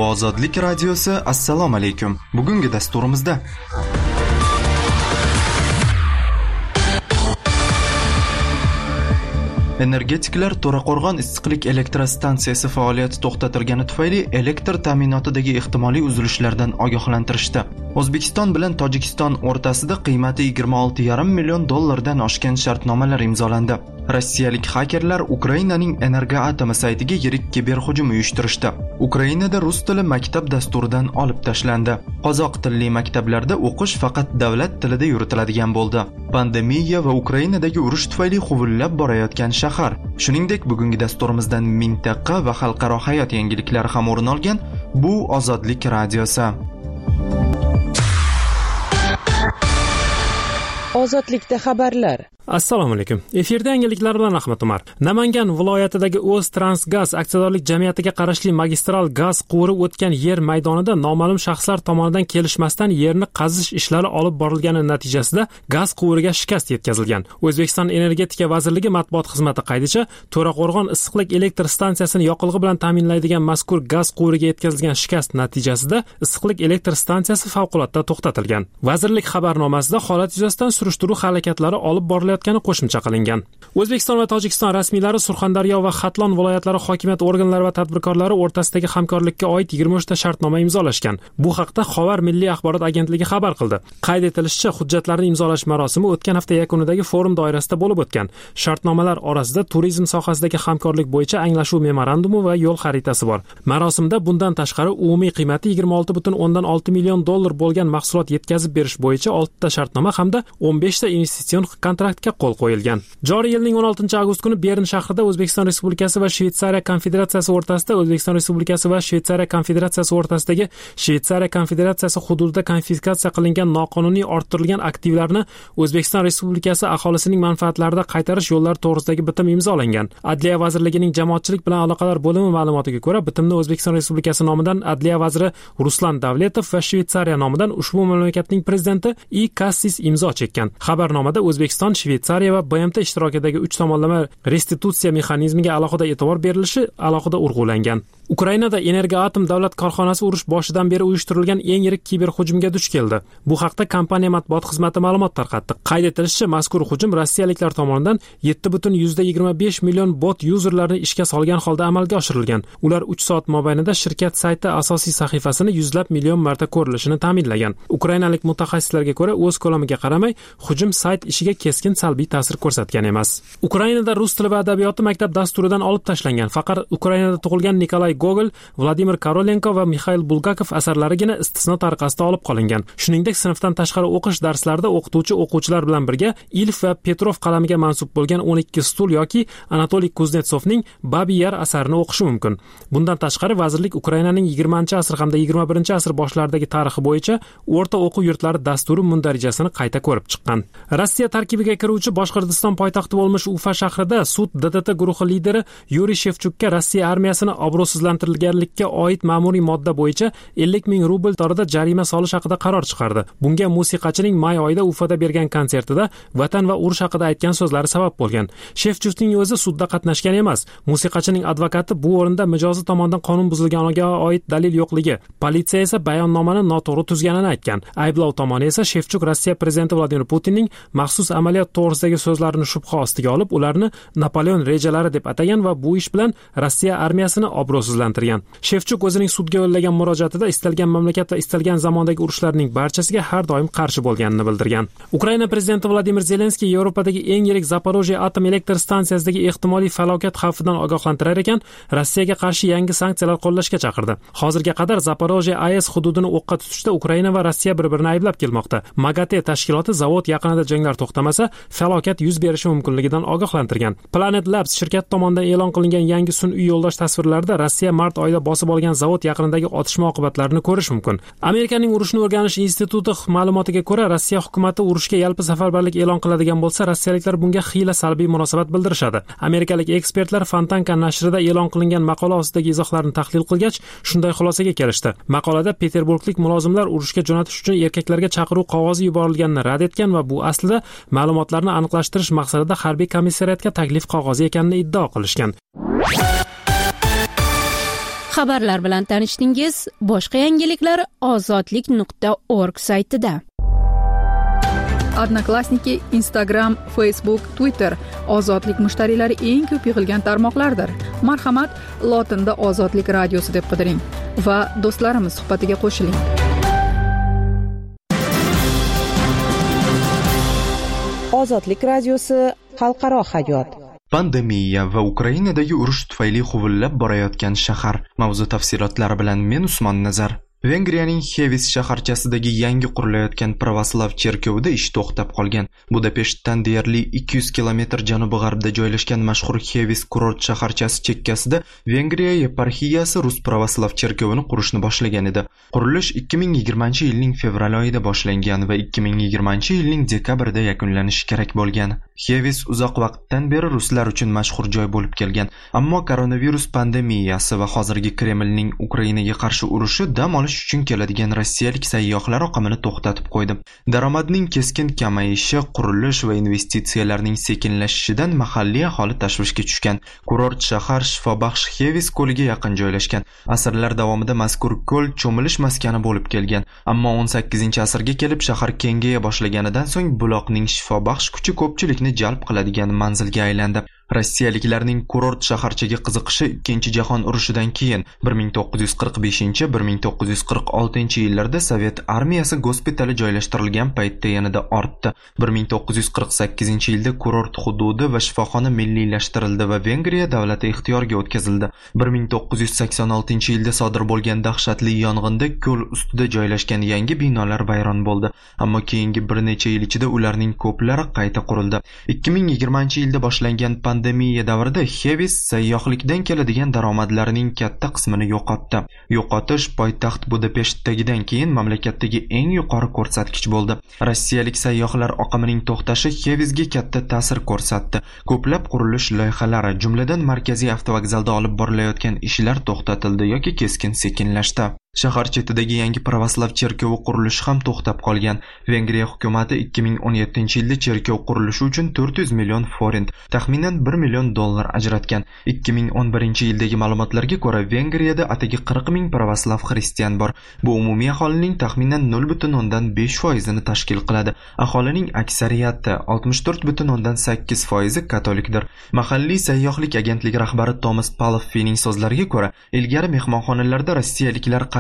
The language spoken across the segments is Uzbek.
Ozodlik radiosi, assalomu alaykum. Bugungi dasturimizda energetiklar To'raqo'rg'on issiqlik elektrostansiyasi faoliyati to'xtatilgani tufayli elektr ta'minotidagi ehtimoliy uzilishlardan ogohlantirishdi. O'zbekiston bilan Tojikiston o'rtasida qiymati $26,5 million oshgan shartnomalar imzolandi. Rossiyalik hakerlar Ukrainaning Energoatom saytiga yirik kiberhujum uyushtirishdi. Ukrainada rus tili maktab dasturidan olib tashlandi. Qozoq tilli maktablarda o'qish faqat davlat tilida yuritiladigan bo'ldi. Pandemiya va Ukrainadagi urush tufayli huvullab borayotgan shahar. Shuningdek, bugungi dasturimizdan mintaqa va xalqaro hayot yangiliklari ham o'rin olgan. Bu Ozodlik radiosi. Ozodlikda xabarlar. Assalomu alaykum. Efirda yangiliklar bilan Ahmad Umar. Namangan viloyatidagi O'ztransgaz aksiyadorlik jamiyatiga qarashli magistral gaz quvuri o'tgan yer maydonida noma'lum shaxslar tomonidan kelishmasdan yerni qazish ishlari olib borilgani natijasida gaz quvuriga shikast yetkazilgan. O'zbekiston Energetika vazirligi matbuot xizmati qaydicha, To'raqo'rg'on issiqlik elektr stansiyasini yoqilg'i bilan ta'minlaydigan mazkur gaz quvuriga yetkazilgan shikast natijasida issiqlik elektr stansiyasi favqulodda to'xtatilgan. Vazirlik xabarnomasida holat yuzasidan surishtiruv harakatlari olib borilayotgani qo'shimcha qilingan. O'zbekiston va Tojikiston rasmiylari Surxondaryo va Xatlon viloyatlari hokimiyat organlari va tadbirkorlari o'rtasidagi hamkorlikka oid 23 ta shartnoma imzolashgan. Bu haqda Xovar milliy axborot agentligi xabar qildi. Qayd etilishicha, hujjatlarni imzolash marosimi o'tgan hafta yakunidagi forum doirasida bo'lib o'tgan. Shartnomalar orasida turizm sohasidagi hamkorlik bo'yicha anglashuv memorandumi va yo'l xaritasi bor. Marosimda bundan tashqari umumiy qiymati $26,6 million bo'lgan mahsulot yetkazib berish bo'yicha 6 ta shartnoma hamda 15 ta investitsion kontraktga qo'l qo'yilgan. Joriy yilning 16-avgust kuni Bern shahrida O'zbekiston Respublikasi va Shveysariya Konfederatsiyasi o'rtasidagi Shveysariya Konfederatsiyasi hududida konfiskatsiya qilingan noqonuniy orttirilgan aktivlarni O'zbekiston Respublikasi aholisining manfaatlarida qaytarish yo'llari to'g'risidagi bitim imzolangan. Adliya vazirligining jamoatchilik bilan aloqalar bo'limi ma'lumotiga ko'ra, bitimni O'zbekiston Respublikasi nomidan Adliya vaziri Ruslan Davletov va Shveysariya nomidan ushbu mamlakatning prezidenti I. Kassis imzo chekkan. Xabarnomada O'zbekiston, Shveysariya va BMT ishtirokidagi 3 tomonlama restitutsiya mexanizmiga alohida e'tibor berilishi alohida urg'ulangan. Ukrainada Energoatom davlat korxonasi urush boshidan beri uyushtirilgan eng yirik kiberhujumga duch keldi. Bu haqda kompaniya matbuot xizmati ma'lumot tarqatdi. Qayd etilishicha, mazkur hujum rossiyaliklar tomonidan 7,25 million bot yuzerlarni ishga solgan holda amalga oshirilgan. Ular 3 soat mobaynida shirkat sayti asosiy sahifasini yuzlab million marta ko'rilishini ta'minlagan. Ukrainalik mutaxassislarga ko'ra, o'z ko'lamiga qaramay, hujum sayt ishiga keskin salbiy ta'sir ko'rsatgan emas. Ukrainada rus tili va adabiyoti maktab dasturidan olib tashlangan. Faqat Ukrainada tug'ilgan Nikolay Gogol, Vladimir Korolenko va Mikhail Bulgakov asarlarigina istisno tariqasida olib qolingan. Shuningdek, sinfdan tashqari o'qish darslarida o'quvchilar bilan birga Ilf va Petrov qalamiga mansub bo'lgan 12 stul yoki Anatoliy Kuznetsovning Babi Yar asarini o'qishi mumkin. Bundan tashqari, vazirlik Ukrainaning 20-asr hamda 21-asr boshlaridagi tarixi bo'yicha o'rta o'quv yurtlari dasturi mundarijasini qayta ko'rib chiqqan. Rossiya tarkibiga kiruvchi Boshqirdiston poytaxti bo'lmish Ufa shahrida sud DDT guruhi lideri Yuriy Shevchukka Rossiya armiyasini obro'sizlantirganlikka oid ma'muriy modda bo'yicha 50 ming rubl miqdorida jarima solish haqida qaror chiqardi. Bunga musiqachining may oyida Ufada bergan konsertida vatan va urush haqida aytgan so'zlari sabab bo'lgan. Shevchukning o'zi sudda qatnashgan emas. Musiqachining advokati bu o'rinda mijozi tomonidan qonun buzilganiga oid dalil yo'qligi, politsiya esa bayonnomani noto'g'ri tuzganini aytgan. Ayblov tomoni esa Shevchuk Rossiya prezidenti Vladimir Putinning maxsus amaliyot to'g'risidagi so'zlarini shubha ostiga olib, ularni Napoleon rejalari deb atagan va bu ish bilan Rossiya armiyasini obro'sizlantirgan. Shevchuk o'zining sudga yo'llagan murojaatida istalgan mamlakat va istalgan zamondagi urushlarning barchasiga har doim qarshi bo'lganini bildirgan. Ukraina prezidenti Vladimir Zelenskiy Yevropadagi eng yirik Zaporojye atom elektr stansiyasidagi ehtimoliy falokat xavfidan ogohlantirar ekan, Rossiyaga qarshi yangi sanksiyalar qo'llashga chaqirdi. Hozirga qadar Zaporojye AES hududini o'qqa tutishda Ukraina va Rossiya bir-birini ayblab kelmoqda. MAGATE tashkiloti zavod yaqinida janglar to'xtamasa, falokat yuz berishi mumkinligidan ogohlantirgan. Planet Labs shirkati tomonidan e'lon qilingan yangi sun'iy yo'ldosh tasvirlarida Rossiya mart oyida bosib olgan zavod yaqinidagi otishma oqibatlarini ko'rish mumkin. Amerikaning urushni o'rganish instituti ma'lumotiga ko'ra, Rossiya hukumatı urushga yalpi safarbarlik e'lon qiladigan bo'lsa, rossiyaliklar bunga xiyla salbiy munosabat bildirishadi. Amerikalik ekspertlar Fontanka nashrida e'lon qilingan maqola ostidagi izohlarni tahlil qilgach, shunday xulosaga kelishdi. Maqolada peterburglik mulozimlar urushga jo'natish uchun erkaklarga chaqiruv qog'ozi yuborilganini rad etgan va bu aslida ma'lumotlarni aniqlashtirish maqsadida harbiy komissariyatga taklif qog'ozi ekanini iddao qilishgan. Xabarlar bilan tanishdingiz. Boshqa yangiliklar ozodlik.org saytida. Odnoklassniki, Instagram, Facebook, Twitter ozodlik mushtariylari eng ko'p yig'ilgan tarmoqlardir. Marhamat, lotinda Ozodlik radiosi deb qidiring va do'stlarimiz suhbatiga qo'shiling. Ozodlik radiosi xalqaro hayot. Pandemiya va Ukrainadagi urush tufayli huvillab borayotgan shahar. Mavzu tafsilotlari bilan men Usmon Nazar. Vengriyaning Hevis shaharchasidagi yangi qurilayotgan pravoslav cherkovida ish to'xtab qolgan. Budapeshtdan deyarli 200 kilometr janubi-g'arbda joylashgan mashhur Hevis kurort shaharchasi chekkasida Vengriya yeparxiyasi Rus pravoslav cherkovini qurishni boshlagan edi. Qurilish 2020-yilning fevral oyida boshlangan va 2020-yilning dekabrida yakunlanishi kerak bo'lgan. Hevis uzoq vaqtdan beri ruslar uchun mashhur joy bo'lib kelgan, ammo koronavirus pandemiyasi va hozirgi Kremlning Ukrainaga qarshi urushi dam olish uchun keladigan rossiyalik sayyohlar oqimini to'xtatib qo'ydi. Daromadning keskin kamayishi, qurilish va investitsiyalarning sekinlashishidan mahalliy aholi tashvishga tushgan. Kurort shahar shifobaxsh Hevis ko'liga yaqin joylashgan. Asrlar davomida mazkur ko'l cho'milish maskani bo'lib kelgan, ammo 18-asrga kelib shahar kengaya boshlaganidan so'ng buloqning shifobaxsh kuchi ko'pchilikni jalb qiladigan manzilga aylandi. Rossiyaliklarning kurort shaharchaga qiziqishi Ikkinchi jahon urushidan keyin 1945-1946 yillarda Sovet armiyasi gospitali joylashtirilgan paytda yanada ortdi. 1948-yilda kurort hududi va shifoxona milliylashtirildi va Vengriya davlati ixtiyoriga o'tkazildi. 1986-yilda sodir bo'lgan dahshatli yong'inda ko'l ustida joylashgan yangi binolar vayron bo'ldi, ammo keyingi bir necha yil ichida ularning ko'plari qayta qurildi. 2020-yilda boshlangan pandemiya davrida Hevis sayyohlikdan keladigan daromadlarining katta qismini yo'qotdi. Yo'qotish poytaxt Budapeshtdagidan keyin mamlakatdagi eng yuqori ko'rsatkich bo'ldi. Rossiyalik sayyohlar oqimining to'xtashi Hevisga katta ta'sir ko'rsatdi. Ko'plab qurilish loyihalari, jumladan markaziy avtovokzalda olib borilayotgan ishlar to'xtatildi yoki keskin sekinlashdi. Shahar chetidagi yangi pravoslav cherkovi qurilishi ham to'xtab qolgan. Vengriya hukumati 2017-yilda cherkov qurilishi uchun 400 million forint, taxminan $1 million ajratgan. 2011-yildagi ma'lumotlarga ko'ra, Vengriyada atigi 40 ming pravoslav xristian bor. Bu umumiy aholining taxminan 0.5% tashkil qiladi. Aholining aksariyati 64.8% katolikdir. Mahalliy sayyohlik agentligi rahbari Tomas Paloffining so'zlariga ko'ra, ilgari mehmonxonalarda rossiyaliklar qariyb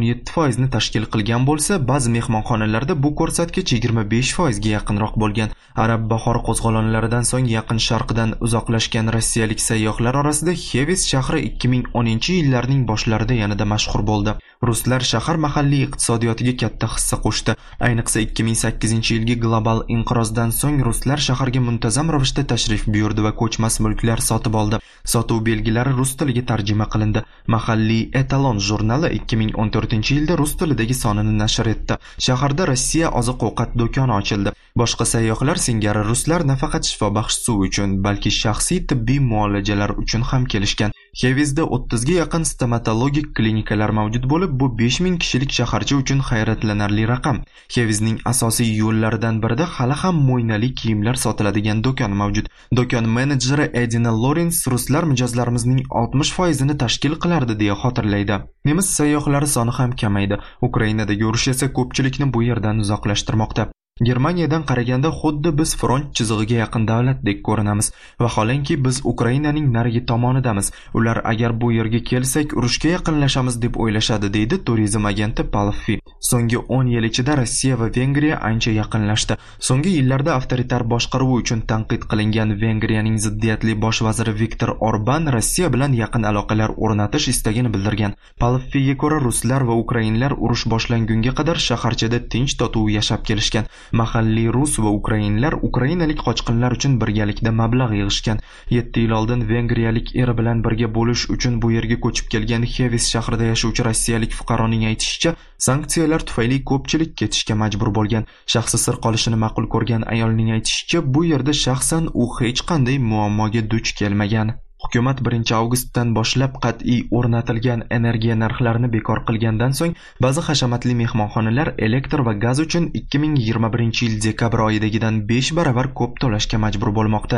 17% tashkil qilgan bo'lsa, ba'zi mehmonxonalarda bu ko'rsatkich 25% ga yaqinroq bo'lgan. Arab bahori qo'zg'olonlaridan so'ng yaqin sharqdan uzoqlashgan rossiyalik sayyohlar orasida Hevis shahri 2010-yillarning boshlarida yanada mashhur bo'ldi. Ruslar shahar mahalliy iqtisodiyotiga katta hissa qo'shdi. Ayniqsa 2008-yilgi global inqirozdan so'ng ruslar shaharga muntazam ravishda tashrif buyurdi va ko'chmas mulklar sotib oldi. Sotuv belgilari rus tiliga tarjima qilindi. Mahalliy Etalon jurnali 2014-yilda rus tilidagi sonini nashr etdi. Shaharda Rossiya oziq-ovqat do'koni ochildi. Boshqa sayyohlar singari ruslar nafaqat shifobaxsh suv uchun, balki shaxsiy tibbiy muolajalar uchun ham kelishgan. Hevisda 30 ga yaqin stomatologik klinikalar mavjud bo'lib, bu 5000 kishilik shaharcha uchun hayratlanarli raqam. Hevisning asosiy yo'llaridan birida hali ham mo'ynali kiyimlar sotiladigan do'kon mavjud. Do'kon menejeri Edina Lorens ruslar mijozlarimizning 60%ni tashkil qilardi deya xotirlaydi. Nemis sayyohlari soni ham kamaydi. Ukrainadagi urush esa ko'pchilikni bu yerdan uzoqlashtirmoqda. Germaniyadan qaraganda xuddi biz front chizig'iga yaqin davlatdek ko'rinamiz. Vaholanki biz Ukrainaning narigi tomonidamiz. Ular agar bu yerga kelsak, urushga yaqinlashamiz deb o'ylashadi, deydi turizm agenti Paloffi. So'nggi 10 yil ichida Rossiya va Vengriya ancha yaqinlashdi. So'nggi yillarda avtoritar boshqaruvi uchun tanqid qilingan Vengriyaning ziddiyatli bosh vaziri Viktor Orban Rossiya bilan yaqin aloqalar o'rnatish istagini bildirgan. Paloffiga ko'ra, ruslar va ukrainlar urush boshlangunga qadar shaharchada tinch totuv yashab kelishgan. Mahalliy rus va ukrainlar ukrainalik qochqinlar uchun birgalikda mablag' yig'ishgan. 7 yil oldin vengriyalik eri bilan birga bo'lish uchun bu yerga ko'chib kelgan Hevis shahrida yashovchi rossiyalik fuqaroning aytishicha, sanksiyalar tufayli ko'pchilik ketishga majbur bo'lgan. Shaxsi sir qolishini ma'qul ko'rgan ayolning aytishicha, bu yerda shaxsan u hech qanday muammoga duch kelmagan. Hukumat 1 avgustdan boshlab qat'iy o'rnatilgan energiya narxlarini bekor qilgandan so'ng ba'zi hashamatli mehmonxonalar elektr va gaz uchun 2021 yil dekabr oyidagidan 5 baravar ko'p to'lashga majbur bo'lmoqda.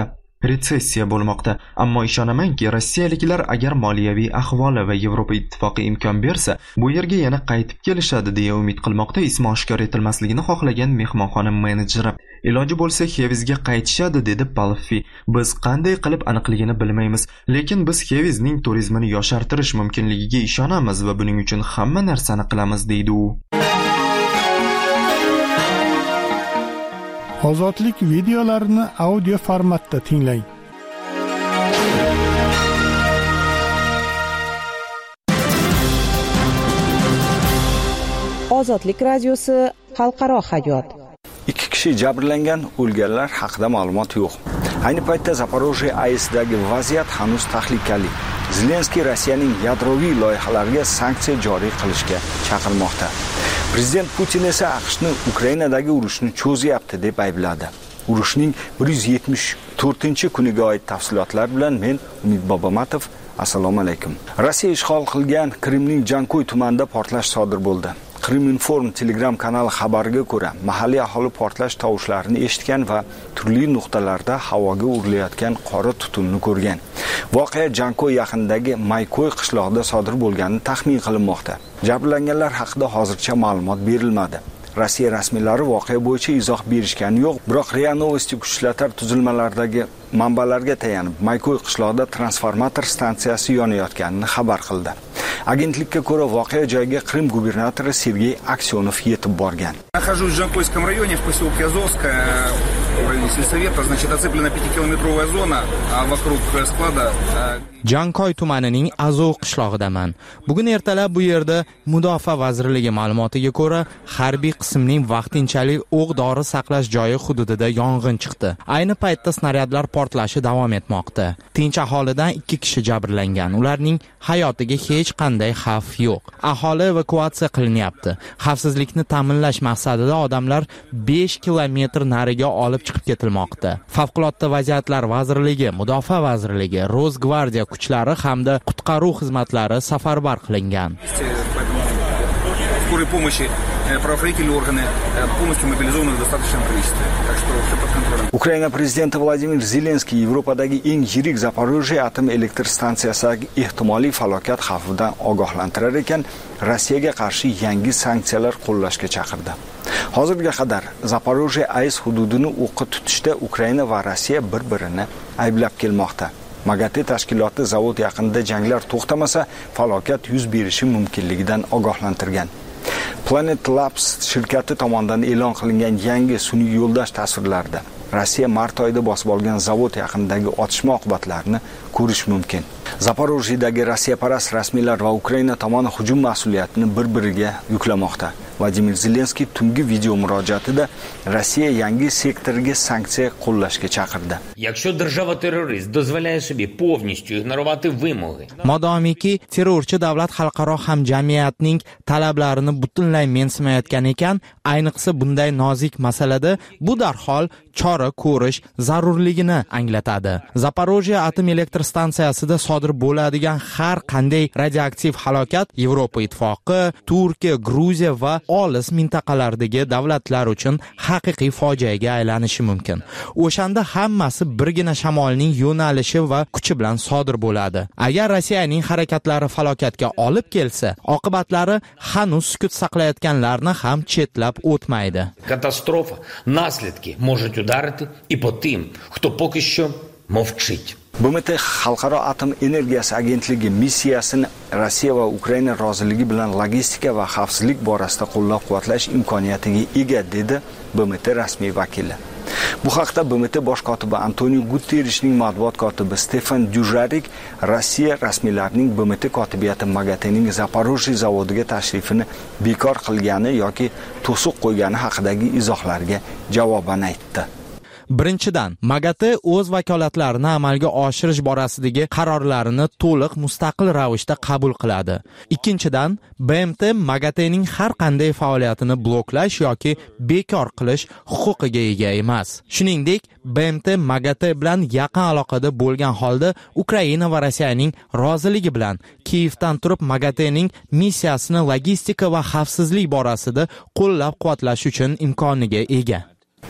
retsessiya bo'lmoqda. Ammo ishonamanki, rossiyaliklar agar moliyaviy ahvoli va Yevropa ittifoqi imkon bersa, bu yerga yana qaytib kelishadi deya umid qilmoqda ismi oshkor etilmasligini xohlagan mehmonxona menejeri. Iloji bo'lsa Xevizga qaytishadi dedi Palfi. Biz qanday qilib aniqligini bilmaymiz, lekin biz Xevizning turizmini yoshartirish mumkinligiga ishonamiz va buning uchun hamma narsani qilamiz deydi u. Ozodlik videolarini audio formatda tinglang. Ozodlik radiosi xalqaro hayot. 2 kishi jabrlangan, o'lganlar haqida ma'lumot yo'q. Ayni paytda Zaporojye AESdagi vaziyat hanuz tahlikali. Zelenskiy Rossiyaning yadroviy loyihalariga sanksiya joriy qilishga chaqirmoqda. Prezident Putin esa AQShni Ukrainadagi urushni cho'zyapti deb aybladi. Urushning 174-kuniga oid tafsilotlar bilan men Umid Bobomatov. Assalomu alaykum. Rossiya ishg'ol qilgan Qrimning Jankoy tumanida portlash sodir bo'ldi. Kriminform Telegram kanali xabariga ko'ra, mahalliy aholi portlash tovushlarini eshitgan va turli nuqtalarda havoga urilayotgan qora tutunni ko'rgan. Voqea Jankoy yaqinidagi Maykoy qishlog'ida sodir bo'lgani taxmin qilinmoqda. Jabrlanganlar haqida hozircha ma'lumot berilmadi. Rossiya rasmiylari voqea bo'yicha izoh berishgani yo'q, biroq RIA Novosti kuchlar tuzilmalaridagi manbalarga tayanib, Maykoy qishlog'ida transformator stansiyasi yonayotganini xabar qildi. Agentlikka ko'ra voqea joyiga Qrim gubernatori Sergey Aksyonov yetib borgan. Нахожусь в Жанкойском районе, в поселке Азовское, в районе сельсовета, значит, оцеплена 5-километровая зона, а вокруг склада... Jankoy tumanining Azov qishlog'idaman. Bugun ertalab bu yerda Mudofaa vazirligi ma'lumotiga ko'ra, harbiy qismning vaqtinchalik o'q-dori saqlash joyi hududida yong'in chiqdi. Ayni paytda snaryadlar portlashi davom etmoqda. Tinch aholidan 2 kishi jabrlangan. Ularning hayotiga hech qanday xavf yo'q. Aholi evakuatsiya qilinyapti. Xavfsizlikni ta'minlash maqsadida odamlar 5 kilometr nariga olib chiqib ketilmoqda. Favqulodda vaziyatlar vazirligi, Mudofaa vazirligi, Rosgvardiya kuchlari hamda qutqaruv xizmatlari safarbar qilingan. Скорой помощи правоохранительные органы полностью мобилизованы в достаточном количестве. Так что все под контролем. Ukraina prezidenti Vladimir Zelenskiy Yevropadagi eng yirik Zaporojye atom elektr stansiyasidagi ehtimoliy falokat xavfidan ogohlantirar ekan, Rossiyaga qarshi yangi sanksiyalar qo'llashga chaqirdi. Hozirga qadar Zaporojye AES hududini o'qqa tutishda Ukraina va Rossiya bir-birini ayblab kelmoqda. MAGATE tashkiloti zavod yaqinida janglar to'xtamasa, falokat yuz berishi mumkinligidan ogohlantirgan. Planet Labs shirkati tomonidan e'lon qilingan yangi sun'iy yo'ldosh tasvirlarida Rossiya mart oyida bosib olgan zavod yaqinidagi otishma oqibatlarini ko'rish mumkin. Zaporojyedagi rossiyaparast rasmiylar va Ukraina tomoni hujum mas'uliyatini bir-biriga yuklamoqda. Vladimir Zelenskiy tungi video murojaatida Rossiya yangi sektoriga sanksiya qo'llashga chaqirdi. Якщо держава-терорист дозволяє собі повністю ігнорувати вимоги. Modomiki terrorchi davlat xalqaro hamjamiyatning talablarini butunlay mensimayotgan ekan, ayniqsa bunday nozik masalada bu darhol chora ko'rish zarurligini anglatadi. Zaporojye atom elektr stansiyasida sodir bo'ladigan har qanday radioaktiv halokat Yevropa ittifoqi, Turkiya, Gruziya va olis mintaqalardagi davlatlar uchun haqiqiy fojiaga aylanishi mumkin. O'shanda hammasi birgina shamolning yo'nalishi va kuchi bilan sodir bo'ladi. Agar Rossiyaning harakatlari falokatga olib kelsa, oqibatlari hanuz sukut saqlayotganlarni ham chetlab o'tmaydi. Katastrofa наслідки можуть ударити і по тим, хто поки що мовчить. BMT Xalqaro atom energiyasi agentligi missiyasini Rossiya va Ukraina roziligi bilan logistika va xavfsizlik borasida qo'llab-quvvatlash imkoniyatiga ega dedi BMT rasmiy vakili. Bu haqda BMT bosh kotibi Antonio Guterreshning matbuot kotibi Stefan Dujarrik Rossiya rasmiylarining BMT kotibiyati MAGATEning Zaporojye zavodiga tashrifini bekor qilgani yoki to'siq qo'ygani haqidagi izohlarga javoban aytdi. Birinchidan, MAGATE o'z vakolatlarini amalga oshirish borasidagi qarorlarini to'liq mustaqil ravishda qabul qiladi. Ikkinchidan, BMT MAGATEning har qanday faoliyatini bloklash yoki bekor qilish huquqiga ega emas. Shuningdek, BMT MAGATE bilan yaqin aloqada bo'lgan holda Ukraina va Rossiyaning roziligi bilan Kiyevdan turib MAGATEning missiyasini logistika va xavfsizlik borasida qo'llab-quvvatlash uchun imkoniga ega.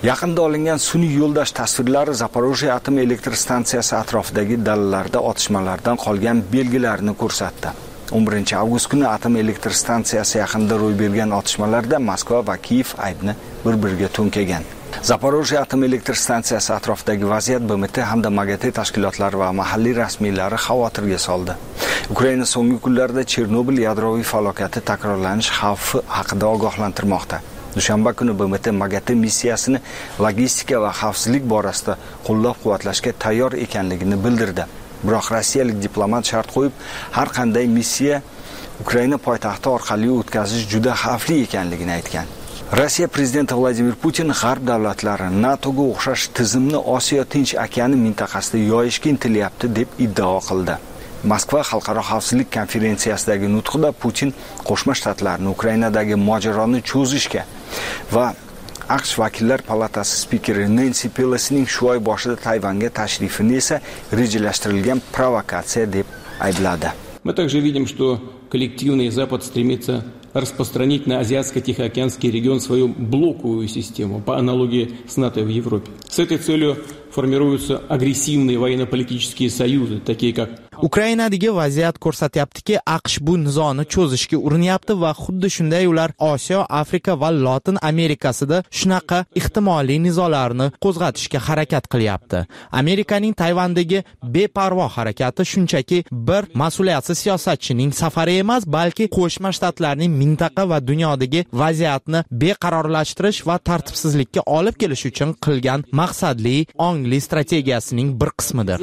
Yaqinda olingan sun'iy yo'ldosh tasvirlari Zaporojye atom elektr stansiyasi atrofidagi dalalarda otishmalardan qolgan belgilarni ko'rsatdi. 11 avgust kuni atom elektr stansiyasi yaqinida ro'y bergan otishmalarda Moskva va Kiyev aybni bir-biriga to'nkagan. Zaporojye atom elektr stansiyasi atrofidagi vaziyat BMT hamda MAGATE tashkilotlari va mahalliy rasmiylari xavotirga soldi. Ukraina so'nggi kunlarda Chernobil yadroviy falokati takrorlanish xavfi haqida ogohlantirmoqda. Dushanba kuni BMT MAGATE missiyasini logistika va xavfsizlik borasida qo'llab-quvvatlashga tayyor ekanligini bildirdi. Biroq rossiyalik diplomat shart qo'yib, har qanday missiya Ukraina poytaxti orqali o'tkazish juda xavfli ekanligini aytgan. Rossiya prezidenti Vladimir Putin g'arb davlatlari NATOga o'xshash tizimni Osiyo Tinch okeani mintaqasida yoyishga intilyapti deb iddao qildi. Moskva xalqaro xavfsizlik konferensiyasidagi nutqida Putin Qo'shma Shtatlarni Ukrainadagi mojaroni cho'zishga va AQSh vakillar palatasi spikeri Nancy Pelosining shu oy boshida Tayvanga tashrifini esa rejalashtirilgan provokatsiya deb aybladi. Мы также видим, что коллективный Запад стремится распространить на Азиатско-Тихоокеанский регион свою блоковую систему по аналогии с НАТО в Европе. С этой целью формируются агрессивные военно-политические союзы, такие как Ukrainadagi vaziyat ko'rsatyaptiki, AQSh bu nizoni cho'zishga urinyapti va xuddi shunday ular Osiyo, Afrika va Lotin Amerikasida shunaqa ehtimoliy nizolarni qo'zg'atishga harakat qilyapti. Amerikaning Tayvandagi beparvo harakati shunchaki bir mas'uliyatsiz siyosatchining safari emas, balki Qo'shma Shtatlarning mintaqa va dunyodagi vaziyatni beqarorlashtirish va tartibsizlikka olib kelish uchun qilgan maqsadli ongli strategiyasining bir qismidir.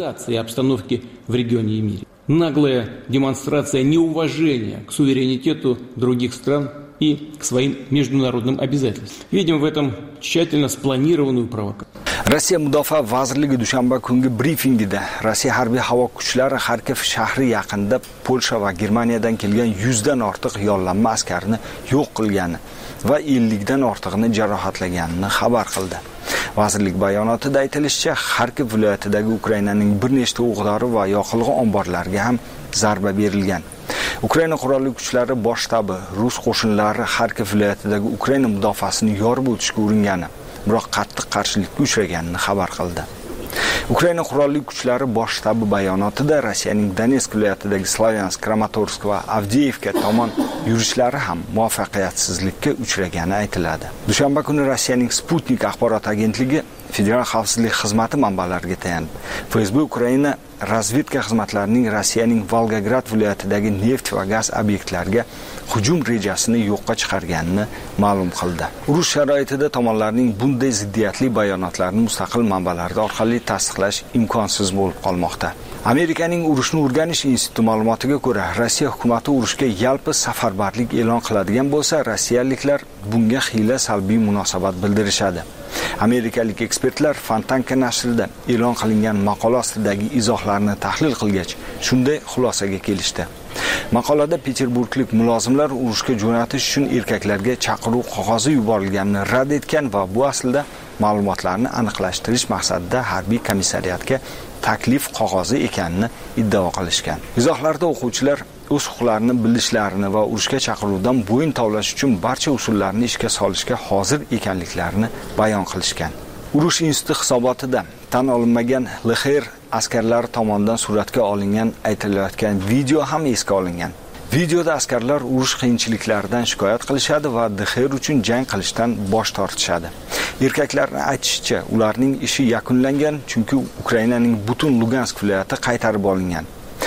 в регионе и мире. Наглая демонстрация неуважения к суверенитету других стран и к своим международным обязательствам. Видим в этом tщательно спланированную провокацию. Rossiya Mudofaa vazirligi dushanba kungi brifingida Rossiya harbiy havo kuchlari Xarkov shahri yaqinida Polsha va Germaniyadan kelgan 100 dan ortiq yollanma askarni yo'q qilgani va 50 dan ortig'ini jarohatlaganini xabar qildi. Vazirlik bayonotida aytilishicha, Xarkov viloyatidagi Ukrainaning bir nechta o'g'dori va yoqilg'i omborlariga ham zarba berilgan. Ukraina qurolli kuchlari bosh shtabi rus qo'shinlari Xarkov viloyatidagi Ukraina mudofaasini yorib o'tishga uringani, biroq qattiq qarshilikka uchraganini xabar qildi. Ukraina qurolli kuchlari bosh shtabi bayonotida Rossiyaning Donetsk viloyatidagi Slavyansk, Kramatorsk va Avdiivka tomon yurishlari ham muvaffaqiyatsizlikka uchragani aytiladi. Dushanba kuni Rossiyaning Sputnik axborot agentligi Federal xavfsizlik xizmati manbalariga tayanib, FSB Ukraina razvedka xizmatlarining Rossiyaning Volgograd viloyatidagi neft va gaz obyektlariga hujum rejasini yo'qqa chiqarganini ma'lum qildi. Urush sharoitida tomonlarning bunday ziddiyatli bayonotlarini mustaqil manbalar orqali tasdiqlash imkonsiz bo'lib qolmoqda. Amerikaning urushni o'rganish instituti ma'lumotiga ko'ra, Rossiya hukumati urushga yalpi safarbarlik e'lon qiladigan bo'lsa, rossiyaliklar bunga xiyla salbiy munosabat bildirishadi. Amerikalik ekspertlar Fontanka nashrida e'lon qilingan maqola ostidagi izohlarni tahlil qilgach, shunday xulosaga kelishdi. Maqolada Peterburglik mulozimlar urushga jo'natish uchun erkaklarga chaqiruv qog'ozi yuborilganini rad etgan va bu aslida ma'lumotlarni aniqlashtirish maqsadida harbiy komissariyatga taklif qog'ozi ekanini iddao qilishgan. Izohlarda o'quvchilar o'z huquqlarini bilishlarini va urushga chaqiruvdan bo'yin tovlash uchun barcha usullarni ishga solishga hozir ekanliklarini bayon qilishgan. Urush instituti hisobotida tan olinmagan LXR askarlari tomonidan suratga olingan aytilayotgan video ham esga olingan. Videoda askarlar urush qiyinchiliklaridan shikoyat qilishadi va DXR uchun jang qilishdan bosh tortishadi. Erkaklarning aytishicha, ularning ishi yakunlangan, chunki Ukrainaning butun Lugansk viloyati qaytarib olingan.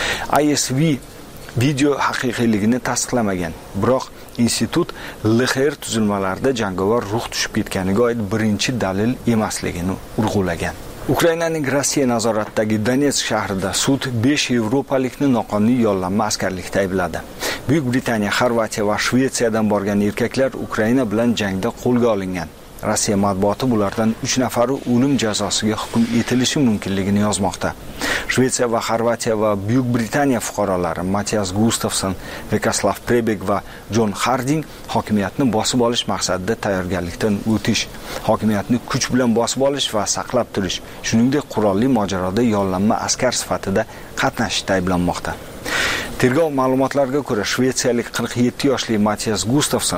ISV video haqiqiyligini tasdiqlamagan, biroq institut LXR tuzilmalarida jangovar ruh tushib ketganiga oid birinchi dalil emasligini urg'ulagan. Ukrainaning Rossiya nazoratidagi Donetsk shahrida sud 5 yevropalikni noqonuniy yollanma askarlikda aybladi. Buyuk Britaniya, Xorvatiya va Shvetsiyadan borgan erkaklar Ukraina bilan jangda qo'lga olingan. Rossiya matbuoti bulardan 3 nafari o'lim jazosiga hukm etilishi mumkinligini yozmoqda. Shvetsiya va Xorvatiya va Buyuk Britaniya fuqarolari Mattias Gustafsson, Vyacheslav Prebeg va John Harding hokimiyatni bosib olish maqsadida tayyorgarlikdan o'tish, hokimiyatni kuch bilan bosib olish va saqlab turish, shuningdek qurolli mojaroda yollanma askar sifatida qatnashishda ayblanmoqda. Tergov ma'lumotlariga ko'ra, shvetsiyalik 47 yoshli Mattias Gustafsson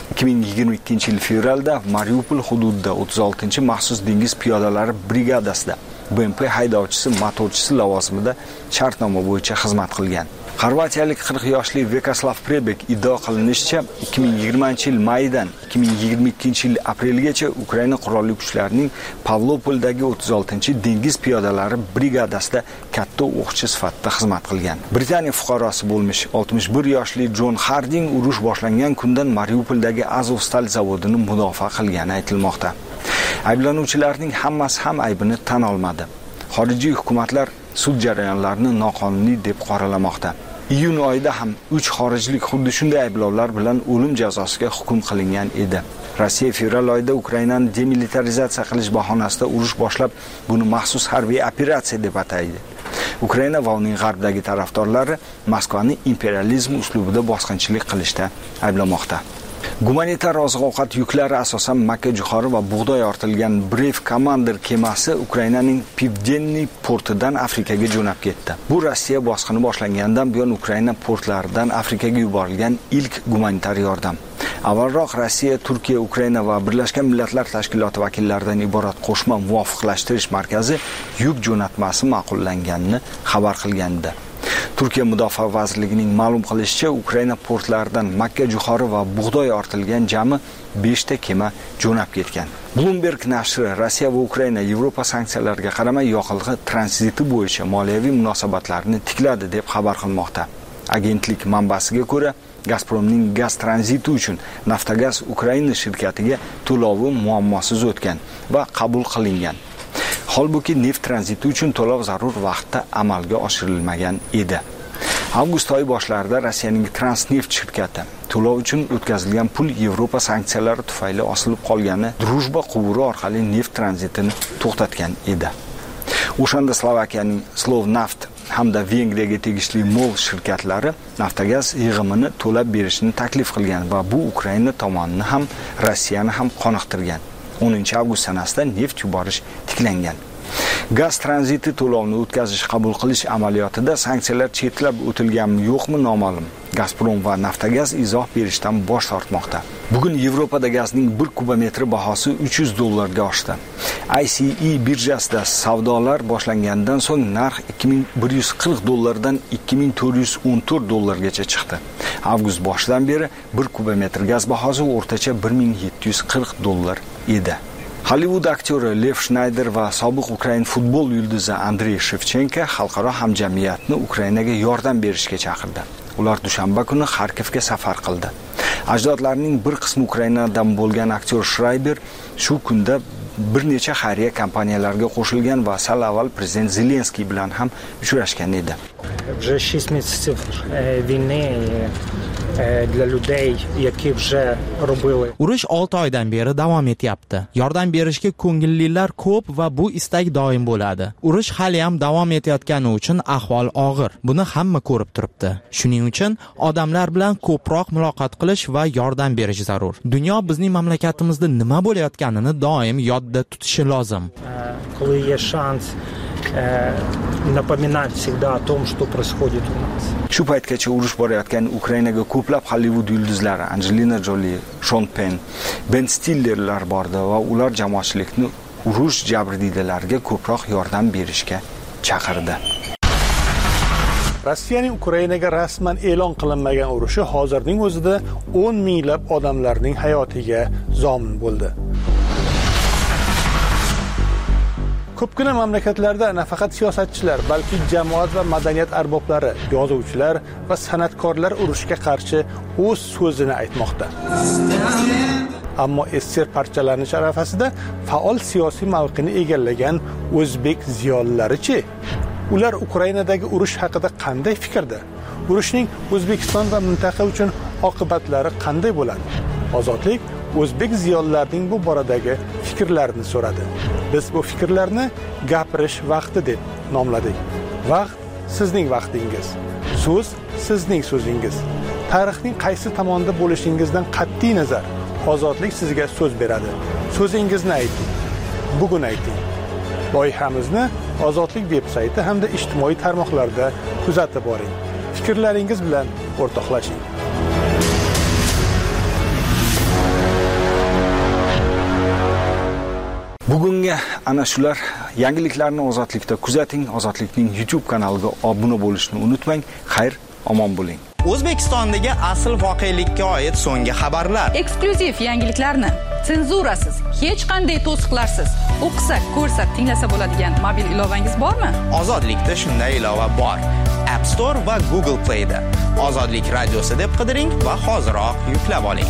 2022-yil fevralda Mariupol hududida 36-chi maxsus dengiz piyodalari brigadasida BMP haydovchisi, motorchisi lavozimida shartnoma bo'yicha xizmat qilgan. Xorvatiyalik 40 yoshli Vyacheslav Prebek iddia qilinishicha 2020-yil maydan 2022-yil aprelgacha Ukraina qurolli kuchlarining Pavlopoldagi 36-chi dengiz piyodalari brigadasida katta o'qchi sifatida xizmat qilgan. Britaniya fuqarosi bo'lmish 61 yoshli Jon Harding urush boshlangan kundan Mariupoldagi Azovstal zavodini mudofaa qilgani aytilmoqda. Ayblanuvchilarning hammasi ham aybini tan olmadi. Xorijiy hukumatlar sud jarayonlarini noqonuniy deb qoralamoqda. Iyun oyida ham 3 xorijlik xuddi shunday ayblovlar bilan o'lim jazosiga hukm qilingan edi. Rossiya fevral oyida Ukrainani demilitarizatsiya qilish bahonasida urush boshlab, buni maxsus harbiy operatsiya deb ataydi. Ukraina va uning g'arbdagi tarafdorlari Moskvani imperializm uslubida bosqinchilik qilishda ayblamoqda. Gumanitar oziq-ovqat yuklari asosan Makka jo'xori va bug'doy ortilgan Brave Commander kemasi Ukrainaning Pivdenniy portidan Afrikaga jo'nab ketdi. Bu Rossiya bosqini boshlangandan buyon Ukraina portlaridan Afrikaga yuborilgan ilk gumanitar yordam. Avvalroq Rossiya, Turkiya, Ukraina va Birlashgan Millatlar Tashkiloti vakillaridan iborat qo'shma muvofiqlashtirish markazi yuk jo'natmasi ma'qullanganini xabar qilgandi. Turkiya Mudofaa vazirligining ma'lum qilishicha, Ukraina portlaridan Makka jo'xori va bug'doy ortilgan jami 5 ta kema jo'nab ketgan. Bloomberg nashri Rossiya va Ukraina Yevropa sanksiyalarga qaramay yoqilg'i tranziti bo'yicha moliyaviy munosabatlarni tikladi deb xabar qilmoqda. Agentlik manbasiga ko'ra, Gazpromning gaz tranziti uchun Naftogaz Ukraina shirkatiga to'lovi muammosiz o'tgan va qabul qilingan. Holbuki neft tranziti uchun to'lov zarur vaqtda amalga oshirilmagan edi. Avgust oyi boshlarida Rossiyaning Transneft shirkati to'lov uchun o'tkazilgan pul Yevropa sanksiyalari tufayli osilib qolgani Drujba quvuri orqali neft tranzitini to'xtatgan edi. O'shanda Slovakiyaning Slovnaft hamda Vengriyaga tegishli MOL shirkatlari Naftogaz yig'imini to'lab berishni taklif qilgan va bu Ukraina tomonini ham, Rossiyani ham qoniqtirgan. 10-avgust sanasida neft yuborish tiklangan. Gaz tranziti to'lovni o'tkazish qabul qilish amaliyotida sanksiyalar chetlab o'tilganmi yo'qmi noma'lum. Gazprom va Naftogaz izoh berishdan bosh tortmoqda. Bugun Yevropada gazning 1 kubometri bahosi $300 ga oshdi. ICE birjasida savdolar boshlangandan so'ng narx $2140 dan $2414 gacha chiqdi. Avgust boshidan beri 1 kubometr gaz bahosi o'rtacha $1740 edi. Hollywood aktyori Lev Schneider va sobiq Ukrain futbol yulduzi Andrey Shevchenko xalqaro hamjamiyatni Ukrainaga yordam berishga chaqirdi. Ular dushanba kuni Xarkovga safar qildi. Ajdodlarining bir qismi Ukrainadan bo'lgan aktyor Shreiber shu kunda bir necha xayriya kompaniyalariga qo'shilgan va sal avval prezident Zelenskiy bilan ham uchrashgan edi. Вже 6 місяців війни для людей, які вже робили. Urush 6 oydan beri davom etyapti. Yordam berishga ko'ngillilar ko'p va bu istak doim bo'ladi. Urush hali ham davom etayotgani uchun ahvol og'ir. Buni hamma ko'rib turibdi. Shuning uchun odamlar bilan ko'proq muloqot qilish va yordam berish zarur. Dunyo bizning mamlakatimizda nima bo'layotganini doim yodda tutishi lozim. Коли є шанс напоминать всегда о том, что происходит у нас. Shu paytgacha urush borayotgan Ukrainaga ko'plab Hollywood yulduzlari Angelina Jolie, Sean Penn, Ben Stillerlar bordi va ular jamoatchilikni urush jabrdiydalarga ko'proq yordam berishga chaqirdi. Rossiyaning Ukrainaga rasman e'lon qilinmagan urushi hozirning o'zida 10 minglab odamlarning hayotiga zomin bo'ldi. Ko'pgina mamlakatlarda nafaqat siyosatchilar, balki jamoat va madaniyat arboblari, yozuvchilar va san'atkorlar urushga qarshi o'z so'zini aytmoqda. Ammo SSR parchalanish arafasida faol siyosiy mavqeni egallagan o'zbek ziyolilari-chi? Ular Ukrainadagi urush haqida qanday fikrda? Urushning O'zbekiston va mintaqa uchun oqibatlari qanday bo'ladi? Ozodlik o'zbek ziyolilarining bu boradagi fikrlarini so'radi. Biz bu fikrlarni gapirish vaqti deb nomladik. Vaqt sizning vaqtingiz. So'z sizning so'zingiz. Tarixning qaysi tomonda bo'lishingizdan qat'iy nazar, ozodlik sizga so'z beradi. So'zingizni ayting. Bugun ayting. Loyihamizni Ozodlik veb-sayti hamda ijtimoiy tarmoqlarda kuzatib boring. Fikrlaringiz bilan o'rtoqlashing. Bugungi ana shular. Yangiliklarni Ozodlikda kuzating. Ozodlikning YouTube kanaliga obuna bo'lishni unutmang. Xayr, omon bo'ling. O'zbekistondagi asl voqelikka oid so'nggi xabarlar. Eksklyuziv yangiliklarni senzurasiz, hech qanday to'siqlarsiz o'qisa, ko'rsa, tinglasa bo'ladigan mobil ilovangiz bormi? Ozodlikda shunday ilova bor. App Store va Google Play da. Ozodlik radiosi deb qidiring va hoziroq yuklab oling.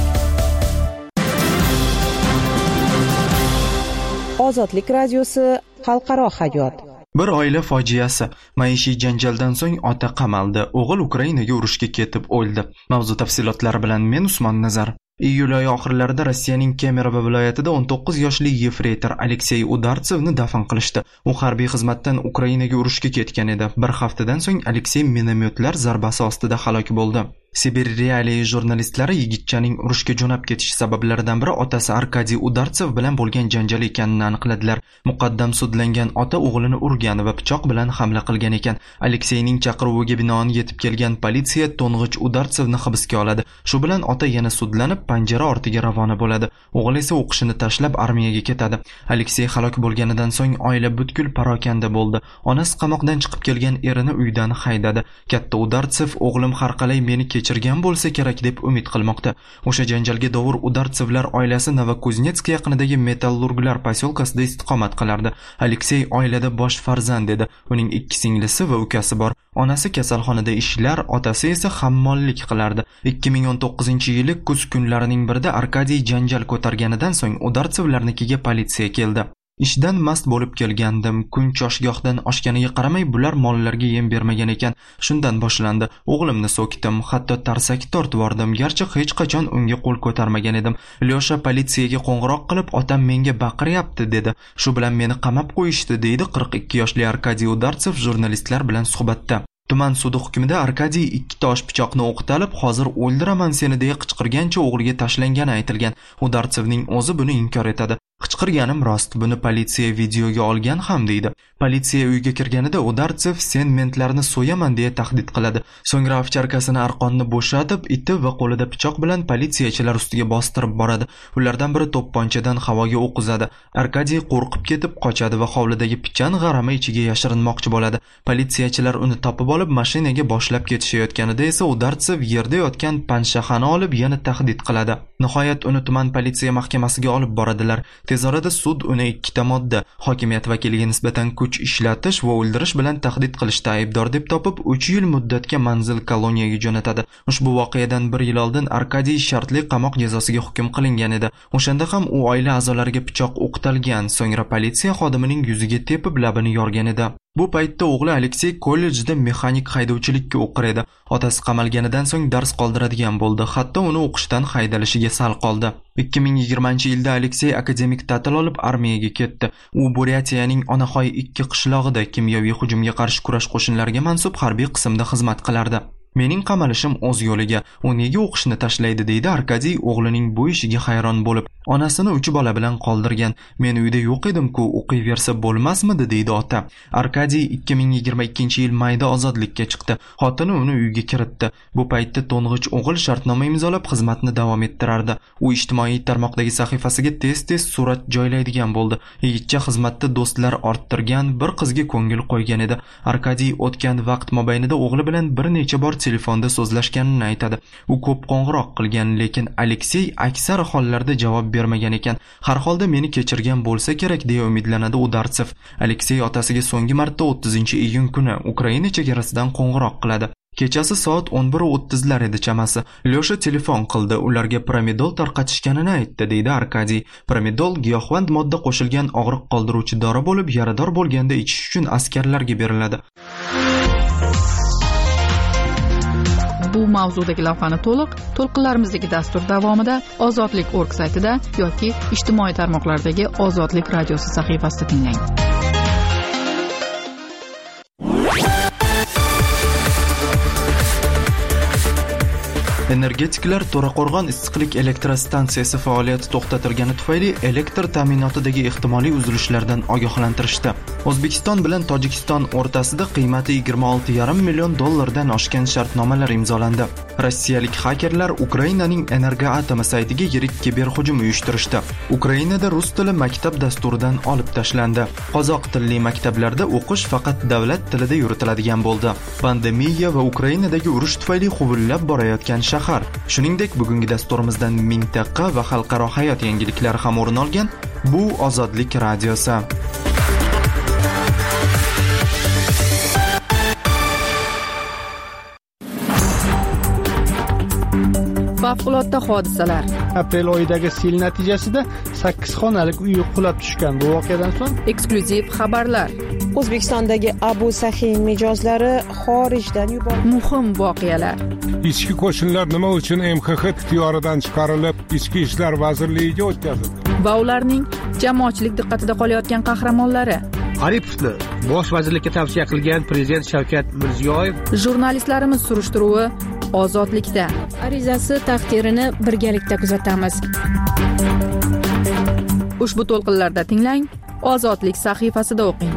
Ozodlik radiosi xalqaro hayot. Bir oila fojiasi. Maishiy janjaldan so'ng ota qamaldi. O'g'il Ukrainaga urushga ketib o'ldi. Mavzu tafsilotlari bilan men Usmon Nazar. Iyul oyi oxirlarida Rossiyaning Kemerovo viloyatida 19 yoshli yefreytor Aleksey Udartsevni dafn qilishdi. U harbiy xizmatdan Ukrainaga urushga ketgan edi. Bir haftadan so'ng Aleksey minomyotlar zarbasi ostida halok bo'ldi. Sibir Realiya jurnalistlari yigitchaning urushga jo'nab ketish sabablaridan biri otasi Arkadiy Udartsev bilan bo'lgan janjal ekanini aniqladilar. Muqaddam sudlangan ota o'g'lini urgan va pichoq bilan hamla qilgan ekan. Alekseyning chaqiruviga binoan yetib kelgan politsiya to'ng'ich Udartsevni hibsga oladi. Shu bilan ota yana sudlanib panjara ortiga ravona bo'ladi. O'g'il esa o'qishini tashlab armiyaga ketadi. Aleksey halok bo'lganidan so'ng oila butkul parokanda bo'ldi. Onasi qamoqdan chiqib kelgan erini uydan haydadi. Katta Udartsev o'g'lim har qalay meni kechirgan bo'lsa kerak deb umid qilmoqda. O'sha janjalga dovur Udartsevlar oilasi Novokuznetsk yaqinidagi metallurglar posyolkasida istiqomat qilardi. Aleksey oilada bosh farzand edi. Uning 2 singlisi va ukasi bor. Onasi kasalxonada ishlar, otasi esa hammollik qilardi. 2019-yili kuz kunlarining birida Arkadiy janjal ko'targanidan so'ng Udartsevlarnikiga politsiya keldi. Ishdan mast bo'lib kelgandim. Kun choshgohdan oshganiga qaramay bular mollarga yem bermagan ekan. Shundan boshlandi. O'g'limni so'kdim, hatto tarsak tortib yordim. Garchi hech qachon unga qo'l ko'tarmagan edim. Lyosha politsiyaga qo'ng'iroq qilib, otam menga baqiryapti dedi. Shu bilan meni qamab qo'yishdi, deydi 42 yoshli Arkadiy Udartsev jurnalistlar bilan suhbatda. Tuman sudi hukmida Arkadiy 2 tosh pichoqni o'qitalib, hozir o'ldiraman seni deya qichqirgancha o'g'liga tashlangani aytilgan. Udartsevning o'zi buni inkor etadi. Qichqirganim rost, buni politsiya videoga olgan ham deydi. Politsiya uyga kirganida Udartsev sen mentlarni so'yaman deya tahdid qiladi. So'ngra ovcharkasini arqonni bo'shatib, iti va qo'lida pichoq bilan politsiyachilar ustiga bostirib boradi. Ulardan biri to'pponchadan havoga o'q uzadi. Arkadiy qo'rqib ketib qochadi va hovlidagi pichan g'arami ichiga yashirinmoqchi bo'ladi. Politsiyachilar uni topib olib mashinaga boshlab ketishayotganida esa Udartsev yerda yotgan panshaxani olib yana tahdid qiladi. Nihoyat uni tuman politsiya mahkamasiga olib boradilar. Tez orada sud uni 2 ta modda, hokimiyat vakiliga nisbatan kuch ishlatish va o'ldirish bilan tahdid qilishda aybdor deb topib 3 yil muddatga manzil koloniyaga jo'natadi. Ushbu voqeadan 1 yil oldin Arkadiy shartli qamoq jazosiga hukm qilingan edi. O'shanda ham u oila a'zolariga pichoq o'qitalgan, so'ngra politsiya xodimining yuziga tepib labini yorgan edi. Bu paytda o'g'li Aleksey kollejda mexanik haydovchilikka o'qir edi. Otasi qamalganidan so'ng dars qoldiradigan bo'ldi. Hatto uni o'qishdan haydalishiga sal qoldi. 2020-yilda Aleksey akademik ta'til olib armiyaga ketdi. U Buryatiyaning Onaxoy 2 qishlog'ida kimyoviy hujumga qarshi kurash qo'shinlariga mansub harbiy qismda xizmat qilardi. Mening qamalishim o'z yo'liga, u nega o'qishni tashlaydi deydi Arkadiy o'g'lining bu ishiga hayron bo'lib. Onasini 3 bola bilan qoldirgan. Men uyda yo'q edim-ku, o'qiyversa bo'lmasmidi deydi ota. Arkadiy 2022-yil mayda ozodlikka chiqdi. Xotini uni uyga kiritdi. Bu paytda to'ng'ich o'g'il shartnoma imzolab xizmatni davom ettirardi. U ijtimoiy tarmoqdagi sahifasiga tez-tez surat joylaydigan bo'ldi. Yigitcha xizmatda do'stlar orttirgan, bir qizga ko'ngil qo'ygan edi. Arkadiy o'tgan vaqt mobaynida o'g'li bilan bir necha bor telefonda so'zlashganini aytadi. U ko'p qo'ng'iroq qilgan, lekin Aleksey aksar hollarda javob bermagan ekan. Har holda meni kechirgan bo'lsa kerak deya umidlanadi Udartsev. Aleksey otasiga so'nggi marta 30-iyun kuni Ukraina chegarasidan qo'ng'iroq qiladi. Kechasi soat 11:30lar edi chamasi. Lyosha telefon qildi, ularga Pramidol tarqatishganini aytdi, deydi Arkadiy. Pramidol giyohvand modda qo'shilgan og'riq qoldiruvchi dori bo'lib, yarador bo'lganda ichish uchun askarlarga beriladi. Bu mavzudagi lavhani to'lqinlarimizdagi dastur davomida ozodlik.org saytida yoki ijtimoiy tarmoqlardagi Ozodlik radiosi sahifasida tinglang. Energetiklar To'raqo'rg'on issiqlik elektrostansiyasi faoliyati to'xtatilgani tufayli elektr ta'minotidagi ehtimoliy uzilishlardan ogohlantirishdi. O'zbekiston bilan Tojikiston o'rtasida qiymati 26,5 million dollardan oshgan shartnomalar imzolandi. Rossiyalik hakerlar Ukrainaning Energoatom saytiga yirik kiberhujum uyushtirishdi. Ukrainada rus tili maktab dasturidan olib tashlandi. Qozoq tilli maktablarda o'qish faqat davlat tilida yuritiladigan bo'ldi. Pandemiya va Ukrainadagi urush tufayli huvullab borayotgan shahar. Shuningdek, bugungi dasturimizdan mintaqa va xalqaro hayot yangiliklari ham o'rin olgan. Bu Ozodlik radiosi. Favqulodda hodisalar. Aprel oyidagi sel natijasida 8 xonalik uy qulab tushgan. Bu voqeadan so'ng eksklyuziv xabarlar. O'zbekistondagi Abu Sahiy mijozlari xorijdan yuborildi. Muhim voqealar. Ichki qo'shinlar nima uchun MXX ixtiyoridan chiqarilib, Ichki ishlar vazirligiga o'tkazildi? Va ularning jamoatchilik diqqatida qolayotgan qahramonlari. Aripovni bosh vazirlikka tavsiya qilgan prezident Shavkat Mirziyoyev. Jurnalistlarimiz surishtiruvi Ozodlikda. Arizasi taqdirini birgalikda kuzatamiz. Ushbu to'lqinlarda tinglang, Ozodlik sahifasida o'qing.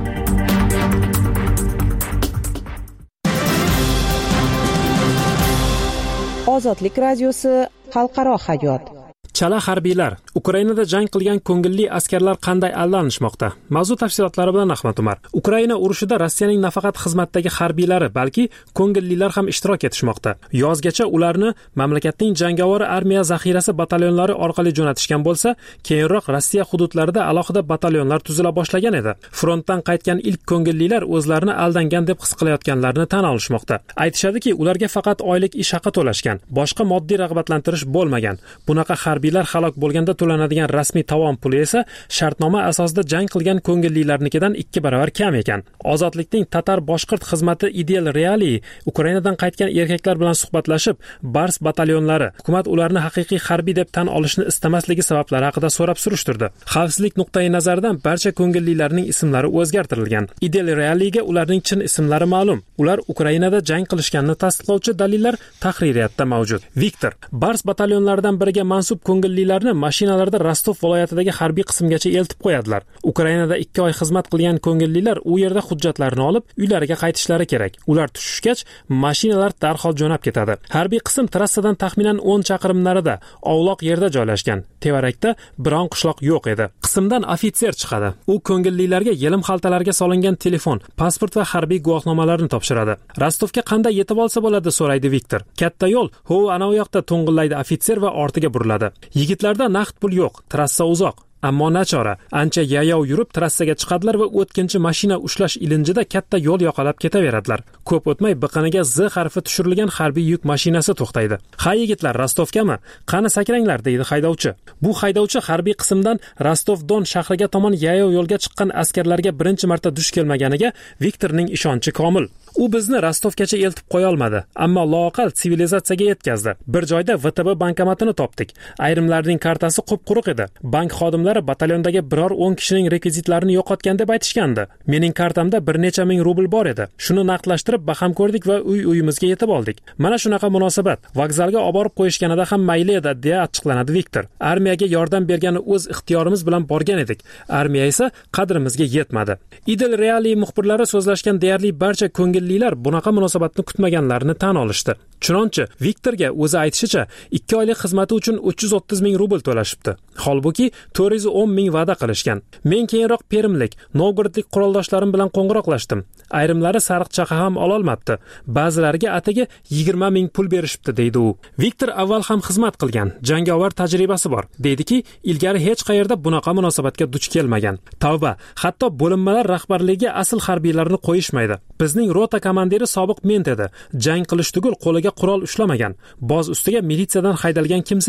Ozodlik radiosi xalqaro hayot. Chala harbiylar, Ukrainada jang qilgan ko'ngilli askarlar qanday aldanishmoqda? Mavzu tafsilotlari bilan Ahmad Umar. Ukraina urushida Rossiyaning nafaqat xizmatdagi harbiylari, balki ko'ngillilar ham ishtirok etishmoqda. Yozgacha ularni mamlakatning jangovar armiya zaxirasi batalyonlari orqali jo'natishgan bo'lsa, keyinroq Rossiya hududlarida alohida batalyonlar tuzila boshlagan edi. Frontdan qaytgan ilk ko'ngillilar o'zlarini aldangan deb his qilayotganlarni tan olishmoqda. Aytishadiki, ularga faqat oylik ish haqi to'lashgan, boshqa moddiy rag'batlantirish bo'lmagan. Bunaqa harbiylar halok bo'lganda to'lanadigan rasmiy tovon puli esa shartnoma asosida jang qilgan ko'ngillilarnikidan 2 barobar kam ekan. Ozodlikning tatar boshqirt xizmati Ideal Reali Ukrainadan qaytgan erkaklar bilan suhbatlashib, Bars batalyonlari hukumat ularni haqiqiy harbiy deb tan olishni istamasligi sabablari haqida so'rab surishtirdi. Xavfsizlik nuqtai nazaridan barcha ko'ngillilarning ismlari o'zgartirilgan. Ideal Realiga ularning chin ismlari ma'lum. Ular Ukrainada jang qilishganini tasdiqlovchi dalillar tahririyatda mavjud. Viktor Bars batalyonlaridan biriga mansub ko'ngillilarni mashinalarda Rostov viloyatidagi harbiy qismgacha eltib qo'yadilar. Ukrainada 2 oy xizmat qilgan ko'ngillilar u yerda hujjatlarini olib, uylariga qaytishlari kerak. Ular tushishgach, mashinalar darhol jo'nab ketadi. Harbiy qism trassadan taxminan 10 chaqirim narida, ovloq yerda joylashgan. Tevarakda biron qishloq yo'q edi. Qismdan ofitser chiqadi. U ko'ngillilarga yelim xaltalarga solingan telefon, pasport va harbiy guvohnomalarni topshiradi. Rostovga qanday yetib olsa bo'ladi, so'raydi Viktor. Katta yo'l, ana u yoqda to'ng'illaydi ofitser va ortiga buriladi. Yigitlarda naqd pul yo'q, trassa uzoq. Ammo nachora, ancha yayov yurib trassaga chiqadilar va o'tkinchi mashina ushlash ilinjida katta yo'l yoqalab ketaveradilar. Ko'p o'tmay biqiniga Z harfi tushirilgan harbiy yuk mashinasi to'xtaydi. "Ha yigitlar, Rostovgami? Qani sakranglar", deydi haydovchi. Bu haydovchi harbiy qismdan Rostov-Don shahriga tomon yayov yo'lga chiqqan askarlarga birinchi marta duch kelmaganiga Viktorning ishonchi komil. U bizni Rostovgacha eltib qo'ya olmadi, ammo loaqal sivilizatsiyaga yetkazdi. Bir joyda VTB bankomatini topdik. Ayrimlarning kartasi qup-quruq edi. Bank xodimlari batalyondagi biror 10 kishining rekvizitlarini yo'qotgan deb aytishgandi. Mening kartamda bir necha ming rubl bor edi. Shuni naqdlashtirib baham ko'rdik va uyimizga yetib oldik. Mana shunaqa munosabat. Vokzalga olib borib qo'yishganida ham mayli edi, deya achchiqlanadi Viktor. Armiyaga yordam bergani o'z ixtiyorimiz bilan borgan edik. Armiya esa qadrimizga yetmadi. Ideal Reali muxbirlari so'zlashgan deyarli barcha ko'ngillilar bunaqa munosabatni kutmaganlarini tan olishdi. Chunonchi Viktorga o'zi aytishicha 2 oylik xizmati uchun 330 ming rubl to'lashibdi. Holbuki 410 ming va'da qilishgan. Men keyinroq Permlik, Novgorodlik qo'roldoshlarim bilan qo'ng'iroqlashdim. Ayrimlari sariq chaqa ham ola olmabdi. Ba'zilariga atigi 20 ming pul berishibdi, deydi u. Viktor avval ham xizmat qilgan, jangovar tajribasi bor. Deydiki, ilgari hech qayerda bunaqa munosabatga duch kelmagan. Tavba, hatto bo'linmalar rahbarligiga asl harbiylarni qo'yishmaydi. Bizning rota komandiri sobiq ment edi. Jang qilish tugul qo'liga qurol ushlamagan. Boz ustiga militsiyadan haydalgan kimsa edi.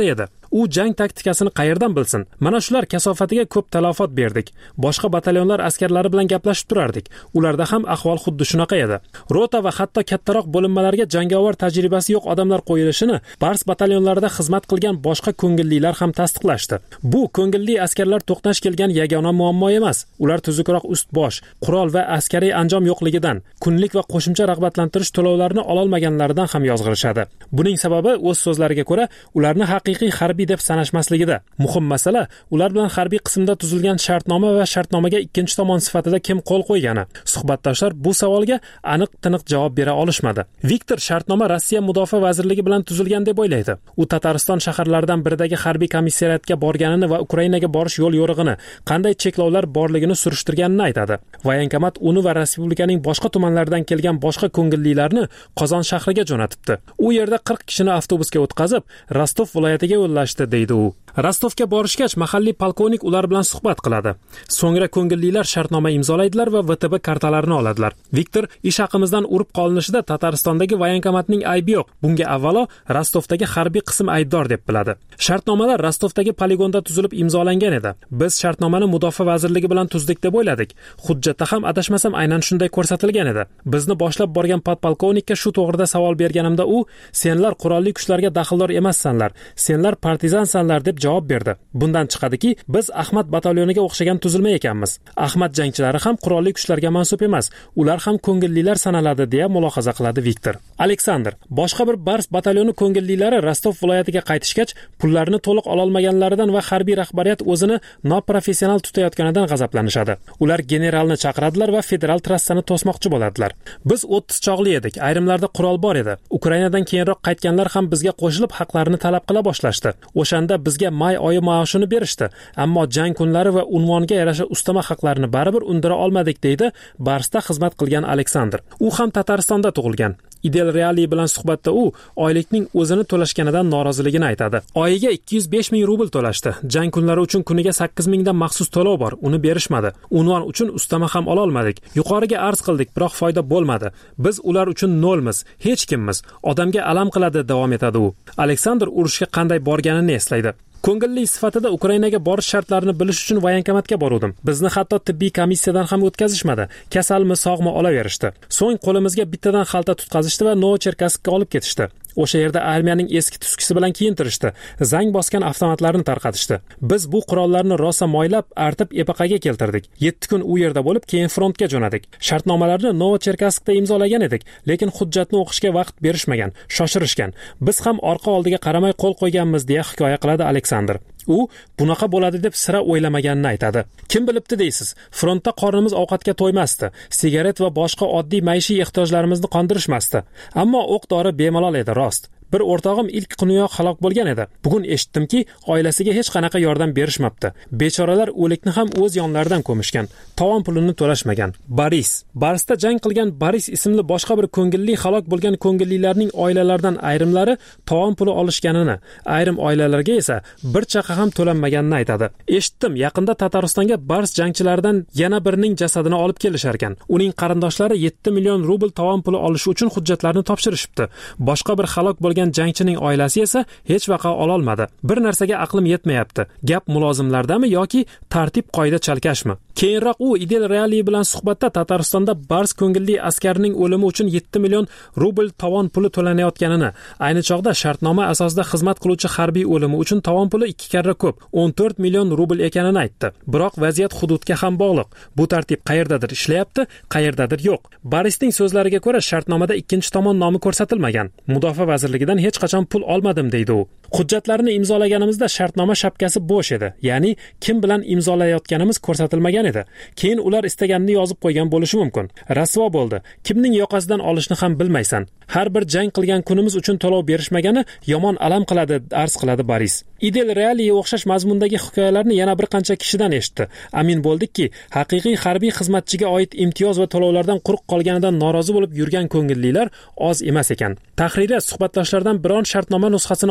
U jang taktikasini qayerdan bilsin? Mana shular kasofatiga ko'p talafot berdik. Boshqa batalyonlar askarlari bilan gaplashib turardik. Ularda ham ahvol xuddi shunaqa edi. Rota va hatto kattaroq bo'linmalarga jangovar tajribasi yo'q odamlar qo'yilishini Bars batalyonlarida xizmat qilgan boshqa ko'ngillilar ham tasdiqlashdi. Bu ko'ngilli askarlar to'qnash kelgan yagona muammo emas. Ular tuzukroq ust-bosh, qurol va askariy anjom yo'qligidan, kunlik va qo'shimcha rag'batlantirish to'lovlarini ololmaganlaridan ham yozg'irishadi. Buning sababi o'z so'zlariga ko'ra, ularni haqiqiy harbiy deb sanashmasligida. Muhim masala, ular bilan harbiy qismda tuzilgan shartnoma va shartnomaga ikkinchi tomon sifatida kim qo'l qo'ygani. Suhbatdoshlar bu savolga aniq-tiniq javob bera olishmadi. Viktor shartnoma Rossiya mudofaa vazirligi bilan tuzilgan deb o'ylaydi. U Tatariston shaharlaridan biridagi harbiy komissariyatga borganini va Ukrainaga borish yo'l yo'rig'ini, qanday cheklovlar borligini surishtirganini aytadi. Voyankomat uni va respublikaning boshqa tumanlaridan kelgan boshqa ko'ngillilarni Qozon shahriga jo'natibdi. U yerda 40 kishini avtobusga o'tkazib, Rostov viloyatiga yo'llashdi, deydi u. Rostovga borishgach, mahalliy polkovnik ular bilan suhbat qiladi. So'ngra ko'ngillilar shartnoma imzolaydilar va VTB kartalarini oladilar. Viktor ish haqimizdan urib qolinishida Tataristondagi voyankomatning aybi yo'q. Bunga avvalo Rostovdagi harbiy qism aybdor deb biladi. Shartnomalar Rostovdagi poligonda tuzilib imzolangan edi. Biz shartnomani mudofaa vazirligi bilan tuzdik deb o'yladik. Hujjatda ham adashmasam aynan shunday ko'rsatilgan edi. Bizni boshlab borgan podpolkovnikka shu to'g'rida savol berganimda u, senlar qurolli kuchlarga daxldor emassanlar, senlar partizansanlar deb javob berdi. Bundan chiqadiki, biz Ahmad batalyoniga o'xshagan tuzilma ekanmiz. Ahmad jangchilari ham qurolli kuchlarga mansub emas, ular ham ko'ngillilar sanaladi deya mulohaza qiladi Viktor. Aleksandr, boshqa bir Bars batalyoni ko'ngillilari Rostov viloyatiga qaytishgach, pullarni to'liq ololmaganlaridan va harbiy rahbariyat o'zini noprofessional tutayotganidan g'azablanishadi. Ular generalni chaqiradilar va federal trassani to'smoqchi bo'ladilar. Biz 30 chog'li edik, ayrimlarda qurol bor edi. Ukrainadan keyinroq qaytganlar ham bizga qo'shilib haqlarini talab qila boshlashdi. O'shanda bizga may oyi maoshini berishdi, ammo jang kunlari va unvonga yarasha ustama haqlarini baribir undira olmadik, deydi Barsda xizmat qilgan Aleksandr. U ham Tataristonda tug'ilgan. Idel Reali bilan suhbatda u oylikning o'zini to'lashganidan noroziligini aytadi. Oyiga 205 ming rubl to'lashdi. Jang kunlari uchun kuniga 8 mingdan maxsus to'lov bor, uni berishmadi. Unvon uchun ustama ham ola olmadik. Yuqoriga arz qildik, biroq foyda bo'lmadi. Biz ular uchun nolmiz, hech kimmiz. Odamga alam qiladi, davom etadi u. Aleksandr urushga qanday borganini eslaydi. Ko'ngilli sifatida Ukrainaga borish shartlarini bilish uchun voyankomatga bordim. Bizni hatto tibbiy komissiyadan ham o'tkazishmadi. Kasalmi, sog'mi olaverishdi. So'ng qo'limizga bittadan xalta tutqazishdi va Novocherkasskka olib ketishdi. O'sha yerda armiyaning eski tuskisi bilan kiyintirishdi. Zang bosgan avtomatlarni tarqatishdi. Biz bu qurollarni rosa moylab, artib epaqaga keltirdik. 7 kun u yerda bo'lib, keyin frontga jo'nadik. Shartnomalarni Novocherkasskda imzolagan edik, lekin hujjatni o'qishga vaqt berishmagan, shoshirishgan. Biz ham orqa oldiga qaramay qo'l qo'yganmiz, deya hikoya qiladi Aleksandr. U bunaqa bo'ladi deb sira o'ylamaganini aytadi. Kim bilibdi deysiz? Frontda qornimiz ovqatga to'ymasdi. Sigaret va boshqa oddiy maishiy ehtiyojlarimizni qondirishmasdi. Ammo o'q-dori bemalol edi, rost. Bir o'rtog'im ilk kuniyoq halok bo'lgan edi. Bugun eshitdimki, oilasiga hech qanaqa yordam berishmabdi. Bechoralar o'likni ham o'z yonlaridan ko'mishgan. Tovon pulini to'lashmagan. Barsda jang qilgan Boris ismli boshqa bir ko'ngilli halok bo'lgan ko'ngillilarning oilalaridan ayrimlari tovon puli olishganini, ayrim oilalarga esa bir chaqa ham to'lanmaganini aytadi. Eshitdim, yaqinda Tataristonga Bars jangchilaridan yana birining jasadini olib kelishar ekan. Uning qarindoshlari 7 million rubl tovon puli olish uchun hujjatlarni topshirishibdi. Boshqa bir halok bo'lgan jangchining oilasi esa hech vaqa ololmadi. Bir narsaga aqlim yetmayapti. Gap mulozimlardami yoki tartib qoida chalkashmi? Keyinroq u Idel Reali bilan suhbatda Tataristonda Bars ko'ngilli askarining o'limi uchun 7 million rubl tovon puli to'lanayotganini, ayni chog'da shartnoma asosida xizmat qiluvchi harbiy o'limi uchun tovon puli 2 karra ko'p, 14 million rubl ekanini aytdi. Biroq vaziyat hududga ham bog'liq. Bu tartib qayerdadir ishlayapti, qayerdadir yo'q. Barisning so'zlariga ko'ra, shartnomada ikkinchi tomon nomi ko'rsatilmagan. Mudofaa vazirligidan hech qachon pul olmadim, deydi u. Hujjatlarni imzolaganimizda shartnoma shapkasi bo'sh edi. Ya'ni kim bilan imzolayotganimiz ko'rsatilmagan edi. Keyin ular istaganini yozib qo'ygan bo'lishi mumkin. Rasvo bo'ldi. Kimning yoqasidan olishni ham bilmaysan. Har bir jang qilgan kunimiz uchun to'lov berishmagani yomon alam qiladi, arz qiladi Boris. Idel Realiga o'xshash mazmundagi hikoyalarni yana bir qancha kishidan eshitdi. Amin bo'ldikki, haqiqiy harbiy xizmatchiga oid imtiyoz va to'lovlardan quruq qolganidan norozi bo'lib yurgan ko'ngillilar oz emas ekan. Tahririya suhbatdoshlardan biron shartnoma nusxasini olishga muvaffaq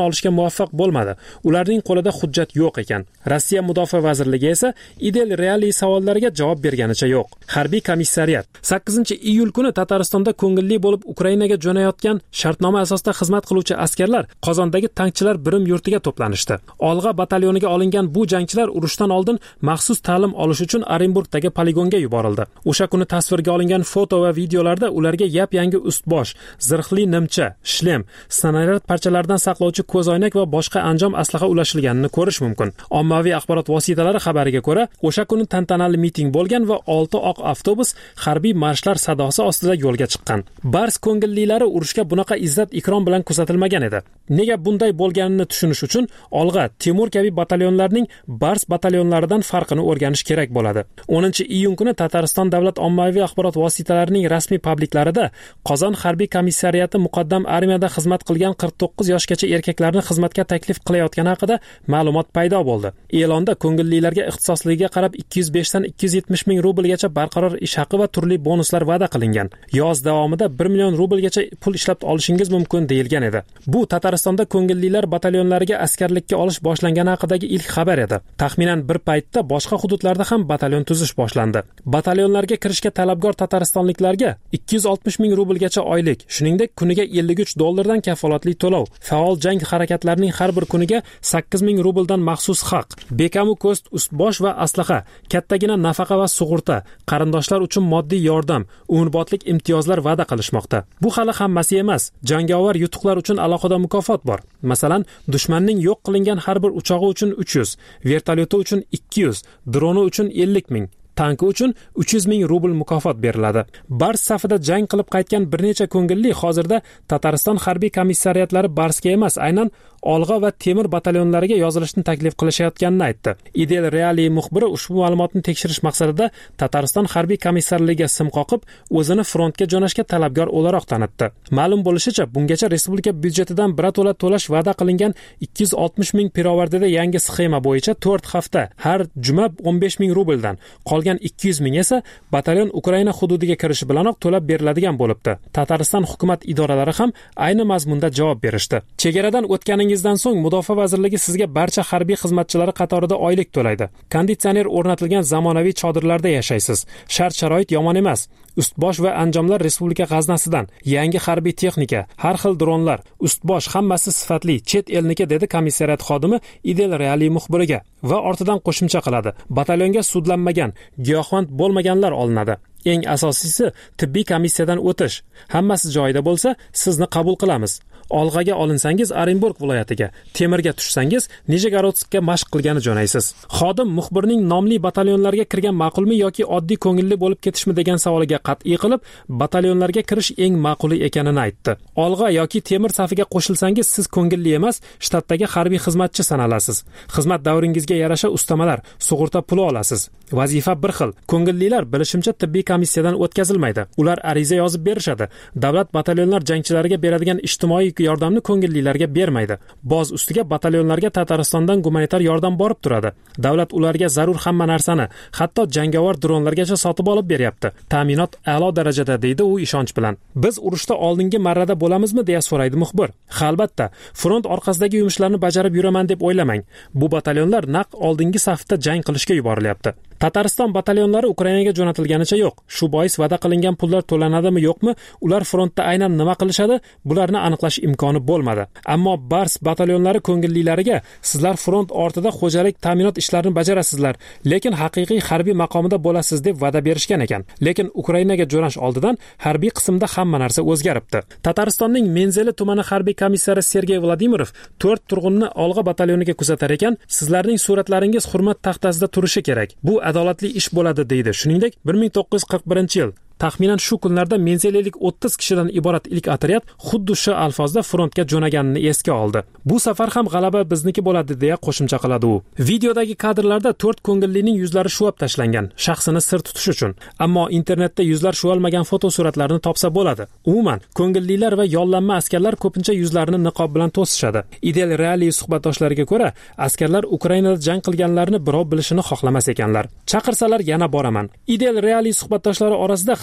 muvaffaq bo'lmadi. Ularning qo'lida hujjat yo'q ekan. Rossiya Mudofaa vazirligi esa Idel Reali savollariga javob berganicha yo'q. Harbiy komissariyat 8-iyul kuni Tataristonda ko'ngilli bo'lib Ukrainaga jo'nayotgan shartnoma asosida xizmat qiluvchi askarlar Qozondagi tankchilar birim yurtiga to'planishdi. Olg'a batalyoniga olingan bu jangchilar urushdan oldin maxsus ta'lim olish uchun Orenburgdagi poligonga yuborildi. O'sha kuni tasvirga olingan foto va videolarda ularga yap-yangi ust-bosh, zirhli nimcha, shlem, snaryad parchalaridan saqlovchi ko'zoynak va boshqa anjom aslaha ulashilganini ko'rish mumkin. Ommaviy axborot vositalari xabariga ko'ra, o'sha kuni tantanali miting bo'lgan va 6 oq avtobus harbiy marshlar sadosi ostida yo'lga chiqqan. Bars ko'ngillilari urushga bunaqa izzat-ikrom bilan kuzatilmagan edi. Nega bunday bo'lganini tushunish uchun Olg'a, Temur kabi batalyonlarning Bars batalyonlaridan farqini o'rganish kerak bo'ladi. 10-iyun kuni Tatariston davlat ommaviy axborot vositalarining rasmiy publiklarida Qozon harbiy komissariyati muqaddam armiyada xizmat qilgan 49 yoshgacha erkaklarni xizmatga taklif qilayotgani haqida ma'lumot paydo bo'ldi. E'londa ko'ngillilarga ixtisosligiga qarab 205 dan 270 ming rublgacha barqaror ish haqi va turli bonuslar va'da qilingan. Yoz davomida 1 million rublgacha pul ishlab olishingiz mumkin deyilgan edi. Bu Tataristonda ko'ngillilar batalyonlariga askarlikka olish boshlangani haqidagi ilk xabar edi. Taxminan bir paytda boshqa hududlarda ham batalyon tuzish boshlandi. Batalyonlarga kirishga talabgor tataristonliklarga 260 ming rublgacha oylik, shuningdek kuniga 53 dollardan kafolatli to'lov, faol jang harakatlarining har bir kuniga 8 ming rubldan maxsus haq, bekamu ko'st, ust-bosh va aslaha, kattagina nafaqa va sug'urta, qarindoshlar uchun moddiy yordam, umrbodlik imtiyozlar va'da qilishmoqda. Bu hali hammasi emas. Jangovar yutuqlar uchun alohida mukofot bor. Masalan, dushmanning yo'q qilingan har bir uchog'i uchun 300, vertolyoti uchun 200, droni uchun 50 ming, tanki uchun 300 ming rubl mukofot beriladi. Bars safida jang qilib qaytgan bir necha ko'ngilli hozirda Tatariston harbiy komissariyatlari Barsga emas, aynan Olg'a va Temir batalyonlariga yozilishni taklif qilishayotganini aytdi. Idel Reali muxbiri ushbu ma'lumotni tekshirish maqsadida Tatariston harbiy komissarligiga sim qoqib, o'zini frontga jo'nashga talabgor o'laroq tanitdi. Ma'lum bo'lishicha, bungacha respublika byudjetidan birato'la to'lash va'da qilingan 260 ming pirovardida yangi sxema bo'yicha 4 hafta har juma 15 ming rubldan, qolgan 200 ming esa batalyon Ukraina hududiga kirishi bilanoq to'lab beriladigan bo'libdi. Tatariston hukumat idoralari ham ayni mazmunda javob berishdi. Chegaradan o'tganingizdan so'ng Mudofaa vazirligi sizga barcha harbiy xizmatchilari qatorida oylik to'laydi. Konditsioner o'rnatilgan zamonaviy chodirlarda yashaysiz. Shart-sharoit yomon emas. Ust-bosh va anjomlar respublika g'aznasidan, yangi harbiy texnika, har xil dronlar, ust-bosh hammasi sifatli, chet elniki, dedi komissariyat xodimi Idel Reali muxbiriga va ortidan qo'shimcha qiladi. Batalyonga sudlanmagan, giyohvand bo'lmaganlar olinadi. Eng asosiysi tibbiy komissiyadan o'tish. Hammasi joyida bo'lsa, sizni qabul qilamiz. Olg'aga olinsangiz Orenburg viloyatiga, Temirga tushsangiz Nijegorодskka mashq qilgani jo'naysiz. Xodim muxbirning nomli batalyonlarga kirgan ma'qulmi yoki oddiy ko'ngilli bo'lib ketishmi degan savoliga qat'iy qilib, batalyonlarga kirish eng ma'quli ekanini aytdi. Olg'a yoki Temir safiga qo'shilsangiz siz ko'ngilli emas, shtatdagi harbiy xizmatchi sanalasiz. Xizmat davringizga yarasha ustamalar, sug'urta puli olasiz. Vazifa bir xil. Ko'ngillilar bilishimcha tibbiy komissiyadan o'tkazilmaydi. Ular ariza yozib berishadi. Davlat batalyonlar jangchilariga beradigan ijtimoiy yordamni ko'ngillilarga bermaydi. Boz ustiga batalyonlarga Tataristondan gumanitar yordam borib turadi. Davlat ularga zarur hamma narsani, hatto jangovar dronlargacha sotib olib beryapti. Ta'minot a'lo darajada, deydi u ishonch bilan. Biz urushda oldingi marrada bo'lamizmi, deya so'raydi muxbir. Albatta, front orqasidagi yumushlarni bajarib yuraman deb o'ylamang. Bu batalyonlar naq oldingi safda jang qilishga yuborilyapti. Tatariston batalyonlari Ukrainaga jo'natilganicha yo'q. Shu bois va'da qilingan pullar to'lanadimi yo'qmi, ular frontda aynan nima qilishadi, bularni aniqlash imkoni bo'lmadi. Ammo Bars batalyonlari ko'ngillilariga sizlar front ortida xo'jalik ta'minot ishlarini bajarasizlar, lekin haqiqiy harbiy maqomida bo'lasiz deb va'da berishgan ekan. Lekin Ukrainaga jo'nash oldidan harbiy qismda hamma narsa o'zgaribdi. Tataristonning Menzeli tumani harbiy komissari Sergey Vladimirov 4 turg'unni Olg'a batalyoniga kuzatar ekan, sizlarning suratlaringiz hurmat taxtasida turishi kerak. Bu adolatli ish bo'ladi, deydi. Shuningdek, 1941-yil taxminan shu kunlarda menzelilik 30 kishidan iborat ilk otryad xuddi shu alfozda frontga jo'naganini esga oldi. Bu safar ham g'alaba bizniki bo'ladi, deya qo'shimcha qiladi u. Videodagi kadrlarda 4 ko'ngillining yuzlari shuvab tashlangan, shaxsini sir tutish uchun. Ammo internetda yuzlar shuvalmagan fotosuratlarni topsa bo'ladi. Umuman, ko'ngillilar va yollanma askarlar ko'pincha yuzlarini niqob bilan to'sishadi. Idel Reali suhbatdoshlariga ko'ra, askarlar Ukrainada jang qilganlarni birov bilishini xohlamas ekanlar. Chaqirsalar yana boraman. Idel Reali suhbatdoshlari orasida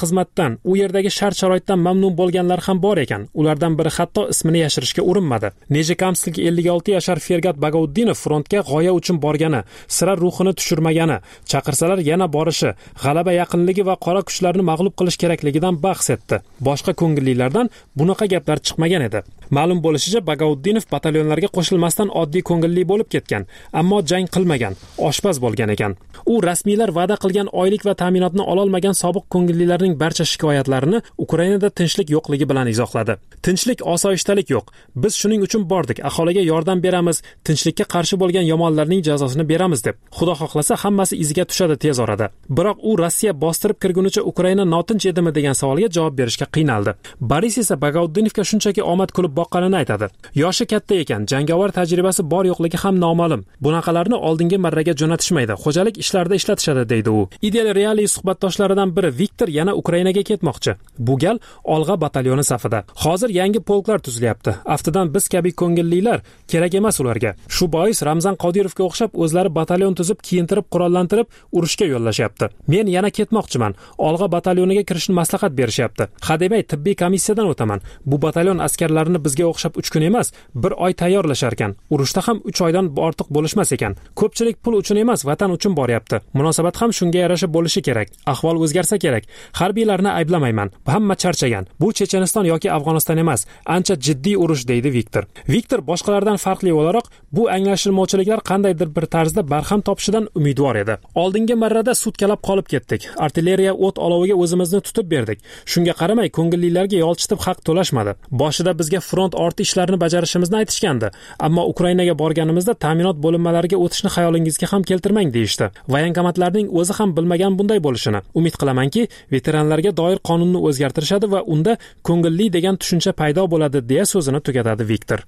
xizmatdan, u yerdagi shart-sharoitdan mamnun bo'lganlar ham bor ekan. Ulardan biri hatto ismini yashirishga urinmadi. Nejikamsklik 56 yashar Fergat Bagavuddinov frontga g'oya uchun borgani, sira ruhini tushirmagani, chaqirsalar yana borishi, g'alaba yaqinligi va qora kuchlarni mag'lub qilish kerakligidan bahs etdi. Boshqa ko'ngillilardan bunaqa gaplar chiqmagan edi. Ma'lum bo'lishicha, Bagavuddinov batalyonlarga qo'shilmasdan oddiy ko'ngilli bo'lib ketgan, ammo jang qilmagan, oshpaz bo'lgan ekan. U rasmiylar va'da qilgan oylik va ta'minotni ololmagan sobiq ko'ngillilarning barcha shikoyatlarini Ukrainada tinchlik yo'qligi bilan izohladi. Tinchlik, osoyishtalik yo'q. Biz shuning uchun bordik, aholiga yordam beramiz, tinchlikka qarshi bo'lgan yomonlarning jazosini beramiz deb. Xudo xohlasa hammasi iziga tushadi tez orada. Biroq u Rossiya bostirib kirgunicha Ukraina notinch edimi degan savolga javob berishga qiynaldi. Boris esa Bagavuddinovga shunchaki omad kulib boqqanini aytadi. Yoshi katta ekan, jangovar tajribasi bor yo'qligi ham noma'lum. Bunaqalarni oldingi marraga jo'natishmaydi, xo'jalik ishlarida ishlatishadi deydi u. Ideal Reali suhbatdoshlaridan biri Viktor yana Ukrainaga ketmoqchi. Bu gal Olg'a batalyoni safida. Hozir yangi polklar tuzilyapti. Aftidan biz kabi ko'ngillilar kerak emas ularga. Shu bois Ramzan Qodirovga o'xshab o'zlari batalyon tuzib, kiyintirib, qurollantirib urushga yo'llashyapti. Men yana ketmoqchiman. Olg'a batalyoniga kirishni maslahat berishyapti. Hademay tibbiy komissiyadan o'taman. Bu batalyon askarlarini bizga o'xshab 3 kun emas, 1 oy tayyorlashar ekan. Urushda ham 3 oydan ortiq bo'lishmas ekan. Ko'pchilik pul uchun emas, vatan uchun boryapti. Munosabat ham shunga yarasha bo'lishi kerak. Ahvol o'zgarsa kerak. Harbiylarni ayblamayman. Hamma charchagan. Bu Checheniston yoki Afg'oniston emas, ancha jiddiy urush deydi Viktor. Viktor boshqalardan farqli o'laroq bu anglashilmovchiliklar qandaydir bir tarzda barham topishidan umidvor edi. Oldingi marrada sutkalab qolib ketdik. Artilleriya o't oloviga o'zimizni tutib berdik. Shunga qaramay ko'ngillilarga yolchitib haq to'lashmadi. Boshida bizga front orti ishlarini bajarishimizni aytishgandi, ammo Ukrainaga borganimizda ta'minot bo'linmalariga o'tishni xayolingizga ham keltirmang deyishdi. Voyankomatlarning o'zi ham bilmagan bunday bo'lishini. Umid qilamanki, veteranlarga doir qonunni o'zgartirishadi va unda ko'ngilli degan tushuncha paydo bo'ladi, deya so'zini tugatadi Viktor.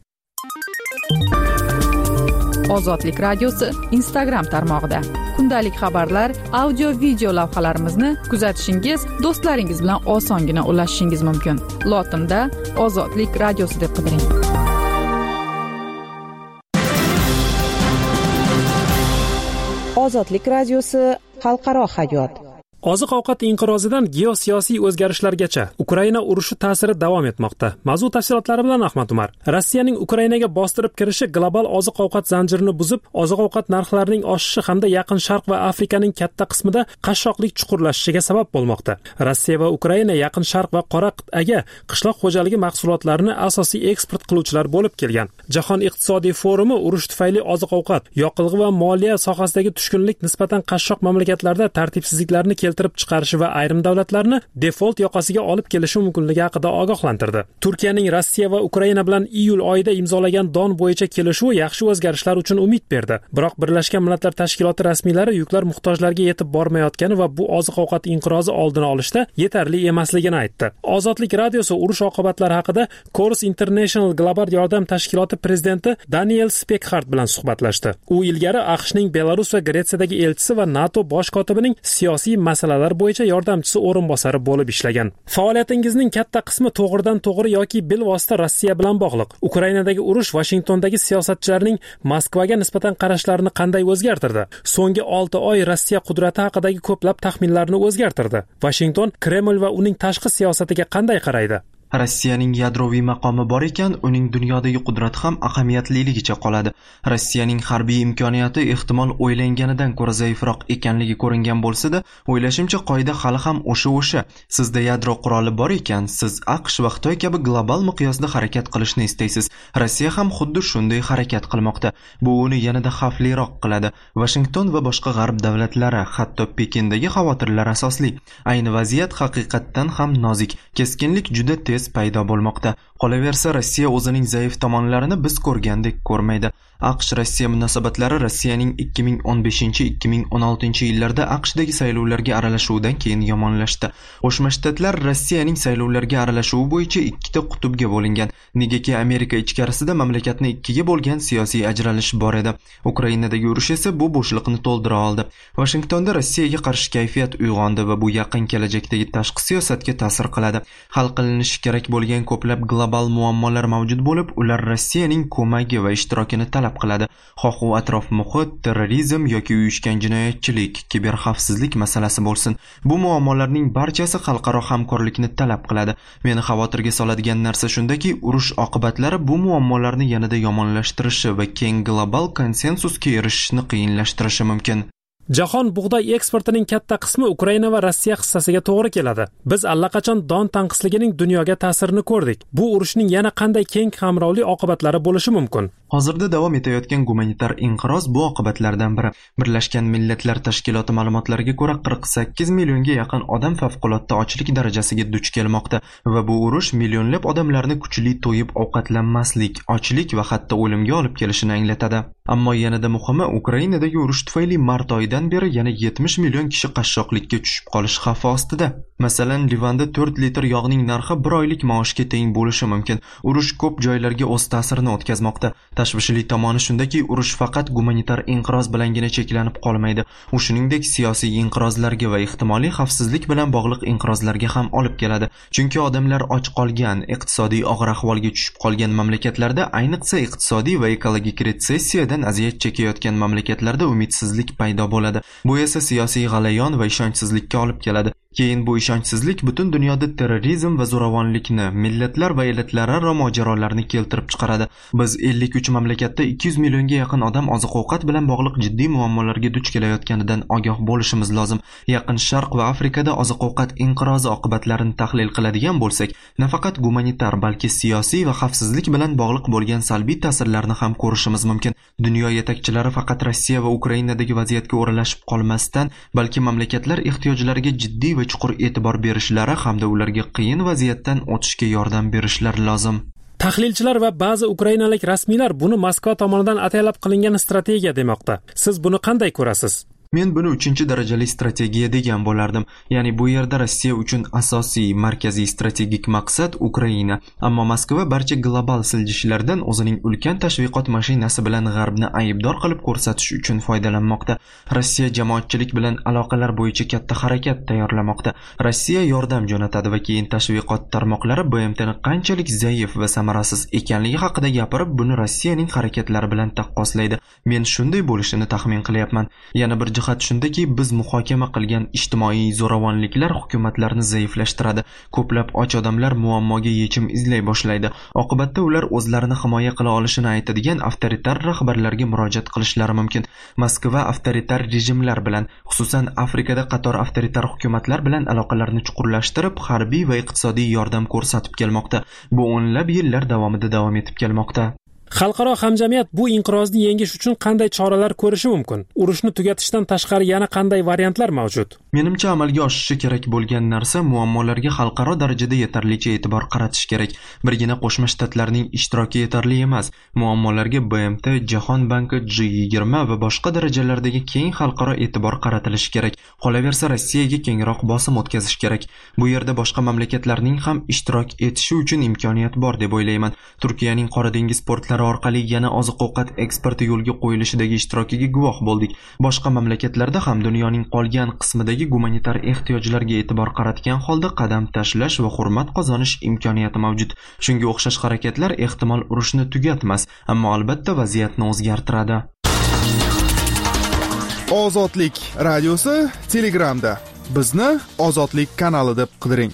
Ozodlik radiosi Instagram tarmog'ida kundalik xabarlar, audio video lavhalarimizni kuzatishingiz, do'stlaringiz bilan osongina ulashishingiz mumkin. Lotinda Ozodlik radiosi deb qidiring. Ozodlik radiosi xalqaro hayot. Oziq-ovqat inqirozidan geosiyosiy o'zgarishlargacha Ukraina urushi ta'siri davom etmoqda. Mavzu tafsilotlari bilan Ahmad Umar. Rossiyaning Ukrainaga bostirib kirishi global oziq-ovqat zanjirini buzib, oziq-ovqat narxlarining oshishi hamda Yaqin Sharq va Afrikaning katta qismida qashshoqlik chuqurlashishiga sabab bo'lmoqda. Rossiya va Ukraina Yaqin Sharq va Qora qit'aga qishloq xo'jaligi mahsulotlarini asosiy eksport qiluvchilar bo'lib kelgan. Jahon iqtisodiy forumi urush tufayli oziq-ovqat, yoqilg'i va moliya sohasidagi tushkunlik nisbatan qashshoq mamlakatlarda tartibsizliklarni keltirib chiqarishi va ayrim davlatlarni default yoqasiga olib kelishi mumkinligi haqida ogohlantirdi. Turkiyaning Rossiya va Ukraina bilan iyul oyida imzolagan don bo'yicha kelishuv yaxshi o'zgarishlar uchun umid berdi. Biroq Birlashgan Millatlar Tashkiloti rasmiylari yuklar muhtojlarga yetib bormayotgani va bu oziq-ovqat inqirozi oldini olishda yetarli emasligini aytdi. Ozodlik radiosi urush oqibatlari haqida Chorus International global yordam tashkiloti prezidenti Daniel Spekhart bilan suhbatlashdi. U ilgari AQShning Belarus va Gretsiyadagi elchisi va NATO bosh kotibining siyosiy masalalar bo'yicha yordamchisi o'rinbosari bo'lib ishlagan. Faoliyatingizning katta qismi to'g'ridan-to'g'ri yoki bilvosita Rossiya bilan bog'liq. Ukrainadagi urush Vashingtondagi siyosatchilarning Moskvaga nisbatan qarashlarini qanday o'zgartirdi? So'nggi 6 oy Rossiya qudrati haqidagi ko'plab taxminlarni o'zgartirdi. Washington Kreml va uning tashqi siyosatiga qanday qaraydi? Rossiyaning yadroviy maqomi bor ekan, uning dunyodagi qudrati ham ahamiyatliligicha qoladi. Rossiyaning harbiy imkoniyati ehtimol o'ylanganidan ko'ra zaifroq ekanligi ko'ringan bo'lsa-da, o'ylashimcha qoida hali ham o'sha. Sizda yadro quroli bor ekan, siz AQSh va Xitoy kabi global miqyosda harakat qilishni istaysiz. Rossiya ham xuddi shunday harakat qilmoqda. Bu uni yanada xavfliroq qiladi. Washington va boshqa g'arb davlatlari, hatto Pekindagi xavotirlar asosli. Ayni vaziyat haqiqatdan ham nozik. Keskinlik juda tez paydo bo'lmoqda. Qolaversa, Rossiya o'zining zaif tomonlarini biz ko'rgandek ko'rmaydi. AQSh-Rossiya munosabatlari Rossiyaning 2015-2016 yillarda AQShdagi saylovlarga aralashuvidan keyin yomonlashdi. Qo'shma Shtatlar Rossiyaning saylovlarga aralashuvi bo'yicha ikkita qutbga bo'lingan. Negaki Amerika ichkarisida mamlakatni ikkiga bo'lgan siyosiy ajralish bor edi. Ukrainadagi urush esa bu bo'shliqni to'ldira oldi. Washingtonda Rossiyaga qarshi kayfiyat uyg'ondi va bu yaqin kelajakdagi tashqi siyosatga ta'sir qiladi. Hal qilinishi kerak bo'lgan ko'plab global muammolar mavjud bo'lib, ular Rossiyaning ko'magi va ishtirokini talab qiladi. Xoh u atrof muhit, terrorizm yoki uyushgan jinoyatchilik, kiberxavfsizlik masalasi bo'lsin. Bu muammolarning barchasi xalqaro hamkorlikni talab qiladi. Meni xavotirga soladigan narsa shundaki, urush oqibatlari bu muammolarni yanada yomonlashtirishi va keng global konsensusga erishishni qiyinlashtirishi mumkin. Jahon bug'doy eksportining katta qismi Ukraina va Rossiya hissasiga to'g'ri keladi. Biz allaqachon don tanqisligining dunyoga ta'sirini ko'rdik. Bu urushning yana qanday keng qamrovli oqibatlari bo'lishi mumkin? Hozirda davom etayotgan gumanitar inqiroz bu oqibatlardan biri. Birlashgan Millatlar Tashkiloti ma'lumotlariga ko'ra 48 millionga yaqin odam favqulodda ochlik darajasiga duch kelmoqda va bu urush millionlab odamlarni kuchli to'yib ovqatlanmaslik, ochlik va hatto o'limga olib kelishini anglatadi. Ammo yanada muhimi, Ukrainadagi urush tufayli mart oyidan beri yana 70 million kishi qashshoqlikka tushib qolish xavfi ostida. Masalan, Livanda 4 litr yog'ning narxi 1 oylik maoshga teng bo'lishi mumkin. Urush ko'p joylarga o'z ta'sirini o'tkazmoqda. Tashvishli tomoni shundaki, urush faqat gumanitar inqiroz bilangina cheklanib qolmaydi. U shuningdek siyosiy inqirozlarga va ehtimoliy xavfsizlik bilan bog'liq inqirozlarga ham olib keladi. Chunki odamlar och qolgan, iqtisodiy og'ir ahvolga tushib qolgan mamlakatlarda, ayniqsa iqtisodiy va ekologik retsessiyadan aziyat chekayotgan mamlakatlarda umidsizlik paydo bo'ladi. Bu esa siyosiy g'alayon va ishonchsizlikka olib keladi. Keyin bu ishonchsizlik butun dunyoda terrorizm va zo'ravonlikni, millatlar va elatlararo mojarolarni keltirib chiqaradi. Biz 53 mamlakatda 200 millionga yaqin odam oziq-ovqat bilan bog'liq jiddiy muammolarga duch kelayotganidan ogoh bo'lishimiz lozim. Yaqin Sharq va Afrikada oziq-ovqat inqirozi oqibatlarini tahlil qiladigan bo'lsak, nafaqat gumanitar, balki siyosiy va xavfsizlik bilan bog'liq bo'lgan salbiy ta'sirlarni ham ko'rishimiz mumkin. Dunyo yetakchilari faqat Rossiya va Ukrainadagi vaziyatga o'ralashib qolmasdan, balki mamlakatlar ehtiyojlariga jiddiy va chuqur e'tibor berishlari hamda ularga qiyin vaziyatdan o'tishga yordam berishlari lozim. Tahlilchilar va ba'zi ukrainalik rasmiylar buni Moskva tomonidan ataylab qilingan strategiya demoqda. Siz buni qanday ko'rasiz? Men buni 3-darajali strategiya degan bo'lardim. Ya'ni bu yerda Rossiya uchun asosiy, markaziy strategik maqsad Ukraina. Ammo Moskva barcha global siljishlardan o'zining ulkan tashviqot mashinasi bilan G'arbni aybdor qilib ko'rsatish uchun foydalanmoqda. Rossiya jamoatchilik bilan aloqalar bo'yicha katta harakat tayyorlamoqda. Rossiya yordam jo'natadi va keyin tashviqot tarmoqlari BMTni qanchalik zaif va samarasiz ekanligi haqida gapirib, buni Rossiyaning harakatlari bilan taqqoslaydi. Men shunday bo'lishini taxmin qilyapman. Yana bir jihat shundaki, biz muhokama qilgan ijtimoiy zo'ravonliklar hukumatlarni zaiflashtiradi. Ko'plab och odamlar muammoga yechim izlay boshlaydi. Oqibatda ular o'zlarini himoya qila olishini aytadigan avtoritar rahbarlarga murojaat qilishlari mumkin. Moskva avtoritar rejimlar bilan, xususan Afrikada qator avtoritar hukumatlar bilan aloqalarni chuqurlashtirib, harbiy va iqtisodiy yordam ko'rsatib kelmoqda. Bu o'nlab yillar davomida davom etib kelmoqda. Xalqaro hamjamiyat bu inqirozni yengish uchun qanday choralar ko'rishi mumkin? Urushni tugatishdan tashqari yana qanday variantlar mavjud? Menimcha amalga oshishi kerak bo'lgan narsa muammolarga xalqaro darajada yetarlicha e'tibor qaratish kerak. Birgina Qo'shma Shtatlarning ishtiroki yetarli emas. Muammolarga BMT, Jahon banki, G20 va boshqa darajalardagi keng xalqaro e'tibor qaratilishi kerak. Qolaversa Rossiyaga kengroq bosim o'tkazish kerak. Bu yerda boshqa mamlakatlarning ham ishtirok etishi uchun imkoniyat bor deb o'ylayman. Turkiyaning Qora dengiz portlari orqali yana oziq-ovqat eksporti yo'lga qo'yilishidagi ishtirokiga guvoh bo'ldik. Boshqa mamlakatlarda ham dunyoning qolgan qismidagi gumanitar ehtiyojlarga e'tibor qaratgan holda qadam tashlash va hurmat qozonish imkoniyati mavjud. Shunga o'xshash harakatlar ehtimol urushni tugatmas, ammo albatta vaziyatni o'zgartiradi. Ozodlik radiosi Telegramda. Bizni Ozodlik kanali deb qidiring.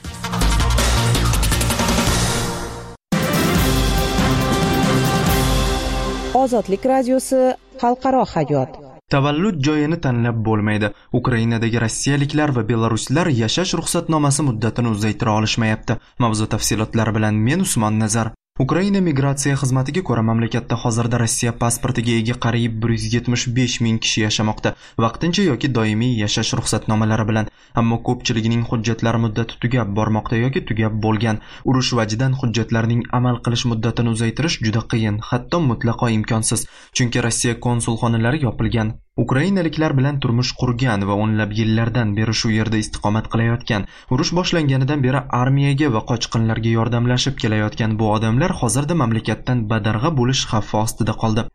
Ozodlik radiosi xalqaro hayot. Tavallud joyini tanlab bo'lmaydi. Ukrainadagi rossiyaliklar va belaruslar yashash ruxsatnomasi muddatini uzaytira olishmayapti. Mavzu tafsilotlari bilan men Usmon Nazar. Ukraina migratsiya xizmatiga ko'ra mamlakatda hozirda Rossiya pasportiga ega qariyb 175 ming kishi yashamoqda, vaqtincha yoki doimiy yashash ruxsatnomalari bilan. Ammo ko'pchiligining hujjatlari muddati tugab bormoqda yoki tugab bo'lgan. Urush vajidan hujjatlarning amal qilish muddatini uzaytirish juda qiyin, hatto mutlaqo imkonsiz, chunki Rossiya konsulxonalari yopilgan. Ukrainaliklar bilan turmush qurgan va o'nlab yillardan beri shu yerda istiqomat qilayotgan, urush boshlanganidan beri armiyaga va qochqinlarga yordamlashib kelayotgan bu odamlar hozirda mamlakatdan badarg'a bo'lish xavfi ostida qoldi.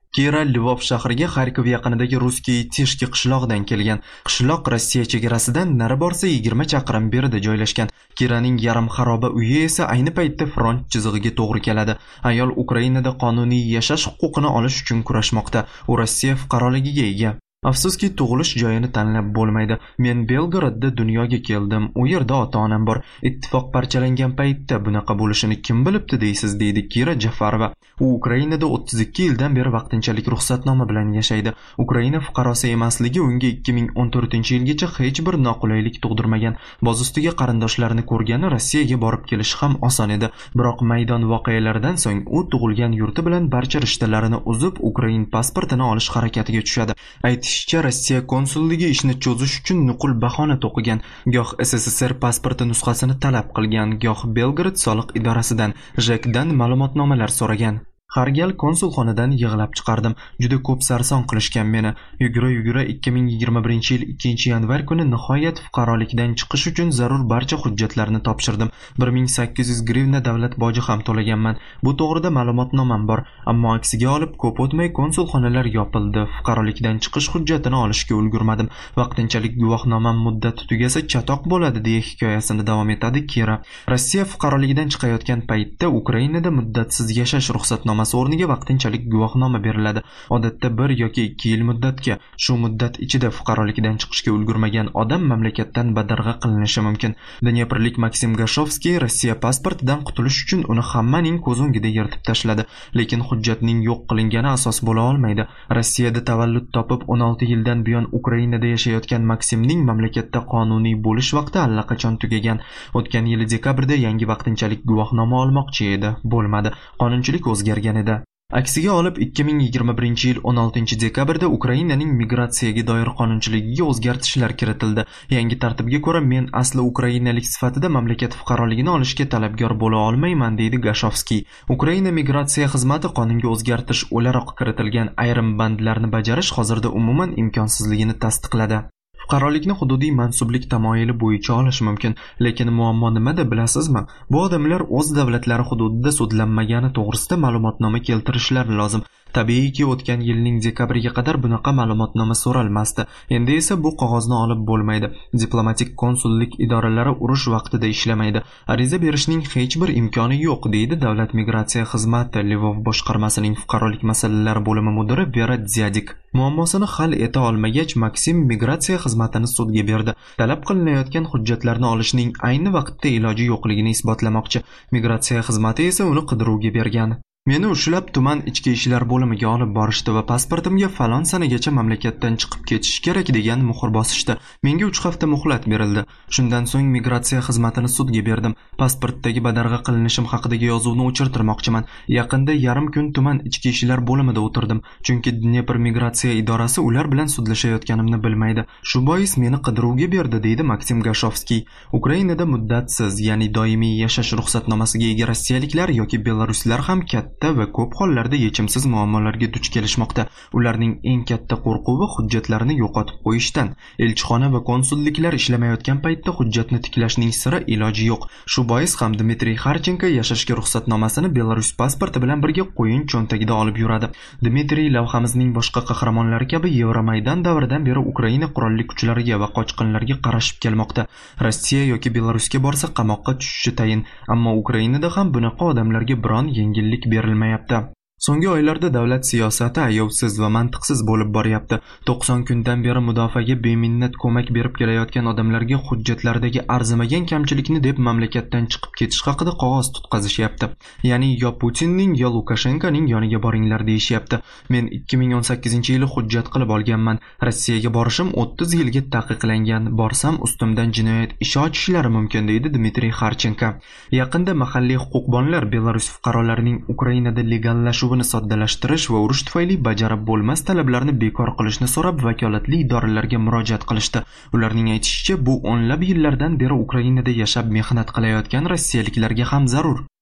Kira Lvov shahriga Xarkov yaqinidagi Ruskiy Tishki qishlog'idan kelgan. Qishloq Rossiya chegarasidan nari borsa 20 chaqirim berida joylashgan. Kiraning yarim xaroba uyi esa ayni paytda front chizig'iga to'g'ri keladi. Ayol Ukrainada qonuniy yashash huquqini olish uchun kurashmoqda. U Rossiya fuqaroligiga ega. Afsuski tug'ilish joyini tanlab bo'lmaydi. Men Belgradda dunyoga keldim. U yerda ota-onam bor. Ittifoq parchalangan paytda bunaqa bo'lishini kim bilibdi deysiz, deydi Kira Jafarova. U Ukrainada 32 yildan beri vaqtinchalik ruxsatnoma bilan yashaydi. Ukraina fuqarosi emasligi unga 2014-yilgacha hech bir noqulaylik tug'dirmagan. Boz ustiga qarindoshlarini ko'rgani Rossiyaga borib kelish ham oson edi. Biroq maydon voqealaridan so'ng u tug'ilgan yurti bilan barcha rishtalarini uzib, Ukrain pasportini olish harakatiga tushadi. Aytishicha, Rossiya konsulligi ishni cho'zish uchun nuqul bahona to'qigan. Goh SSSR pasporti nusxasini talab qilgan, goh Belgrad soliq idorasidan, JEKdan ma'lumotnomalar so'ragan. Har gal konsulxonadan yig'lab chiqardim. Juda ko'p sarson qilishgan meni. Yugura 2021-yil 2-yanvar kuni nihoyat fuqarolikdan chiqish uchun zarur barcha hujjatlarni topshirdim. 1800 grivna davlat boji ham to'laganman. Bu to'g'rida ma'lumotnomam bor, ammo aksiga olib ko'p o'tmay konsulxonalar yopildi. Fuqarolikdan chiqish hujjatini olishga ulgurmadim. Vaqtinchalik guvohnomam muddati tugasa chatoq bo'ladi, deya hikoyasini davom etadi Kira. Rossiya fuqaroligidan chiqayotgan paytda Ukrainada muddatsiz yashash ruxsatnomasi o'rniga vaqtinchalik guvohnoma beriladi. Odatda 1 yoki 2 yil muddatga. Shu muddat ichida fuqarolikdan chiqishga ulgurmagan odam mamlakatdan badarg'a qilinishi mumkin. Dneprlik Maksim Gashovskiy Rossiya pasportidan qutulish uchun uni hammaning ko'z o'ngida yirtib tashladi, lekin hujjatning yo'q qilingani asos bo'la olmaydi. Rossiyada tavallud topib 16 yildan buyon Ukrainada yashayotgan Maksimning mamlakatda qonuniy bo'lish vaqti allaqachon tugagan. O'tgan yil dekabrda yangi vaqtinchalik guvohnoma olmoqchi edi, bo'lmadi. Qonunchilik o'zgargan edi. Aksiga olib 2021-yil 16-dekabrda Ukrainaning migratsiyaga doir qonunchiligiga o'zgartishlar kiritildi. Yangi tartibga ko'ra men asli ukrainalik sifatida mamlakat fuqaroligini olishga talabgor bo'la olmayman, deydi Gashovskiy. Ukraina migratsiya xizmati qonunga o'zgartirish o'laroq kiritilgan ayrim bandlarni bajarish hozirda umuman imkonsizligini tasdiqladi. Fuqarolikni hududiy mansublik tamoyili bo'yicha olish mumkin, lekin muammo nimada bilasizmi? Bu odamlar o'z davlatlari hududida sudlanmagani to'g'risida ma'lumotnoma keltirishlari lozim. Tabiiyki, o'tgan yilning dekabriga qadar bunaqa ma'lumotnoma so'ralmasdi. Endi esa bu qog'ozni olib bo'lmaydi. Diplomatik konsullik idoralari urush vaqtida ishlamaydi. Ariza berishning hech bir imkoni yo'q, deydi Davlat migratsiya xizmati Lvov boshqarmasining fuqarolik masalalari bo'limi mudiri Vera Dzyadik. Muammosini hal eta olmagach, Maksim migratsiya xizmatini sudga berdi. Talab qilinayotgan hujjatlarni olishning ayni vaqtda iloji yo'qligini isbotlamoqchi. Migratsiya xizmati esa uni qidiruvga bergan. Meni ushlab tuman ichki ishlar bo'limiga olib borishdi va pasportimga falon sanagacha mamlakatdan chiqib ketish kerak degan muhr bosishdi. Menga 3 hafta muhlat berildi. Shundan so'ng migratsiya xizmatini sudga berdim. Pasportdagi badarg'a qilinishim haqidagi yozuvni o'chirtirmoqchiman. Yaqinda yarim kun tuman ichki ishlar bo'limida o'tirdim, chunki Dnepr migratsiya idorasi ular bilan sudlashayotganimni bilmaydi. Shu bois meni qidiruvga berdi, deydi Maksim Gashovskiy. Ukrainada muddatsiz, ya'ni doimiy yashash ruxsatnomasiga ega rossiyaliklar yoki belaruslar ham va ko'p hollarda yechimsiz muammolarga duch kelishmoqda. Ularning eng katta qo'rquvi hujjatlarini yo'qotib qo'yishdan. Elchixona va konsulliklar ishlamayotgan paytda hujjatni tiklashning sira iloji yo'q. Shu bois ham Dmitriy Xarchenko yashashga ruxsatnomasini Belarus pasporti bilan birga qo'yin cho'ntagida olib yuradi. Dmitriy lavhamizning boshqa qahramonlari kabi Yevromaydan davridan beri Ukraina qurolli kuchlariga va qochqinlarga qarashib kelmoqda. Rossiya yoki Belarusga borsa qamoqqa tushishi tayin, ammo Ukrainada ham bunaqa odamlarga biron yengillik berilmayapti. So'nggi oylarda davlat siyosati ayovsiz va mantiqsiz bo'lib boryapti. 90 kundan beri mudofaaga beminnat ko'mak berib kelayotgan odamlarga hujjatlardagi arzimagan kamchilikni deb mamlakatdan chiqib ketish haqida qog'oz tutqazishyapti. Ya'ni yo Putinning yo Lukashenkoning yoniga boringlar deyishyapti. Men 2018-yili hujjat qilib olganman. Rossiyaga borishim 30 yilga taqiqlangan. Borsam ustimdan jinoyat ishi ochishlari mumkin, deydi Dmitriy Xarchenko. Yaqinda mahalliy huquqbonlar Belarus fuqarolarining Ukrainada legallashuv soddalashtirish va urush tufayli bajarib bo'lmas talablarni bekor qilishni so'rab vakolatli idoralarga murojaat qilishdi. Ularning aytishicha, bu o'nlab yillardan beri Ukrainada yashab mehnat qilayotgan rossiyaliklarga ham zarur.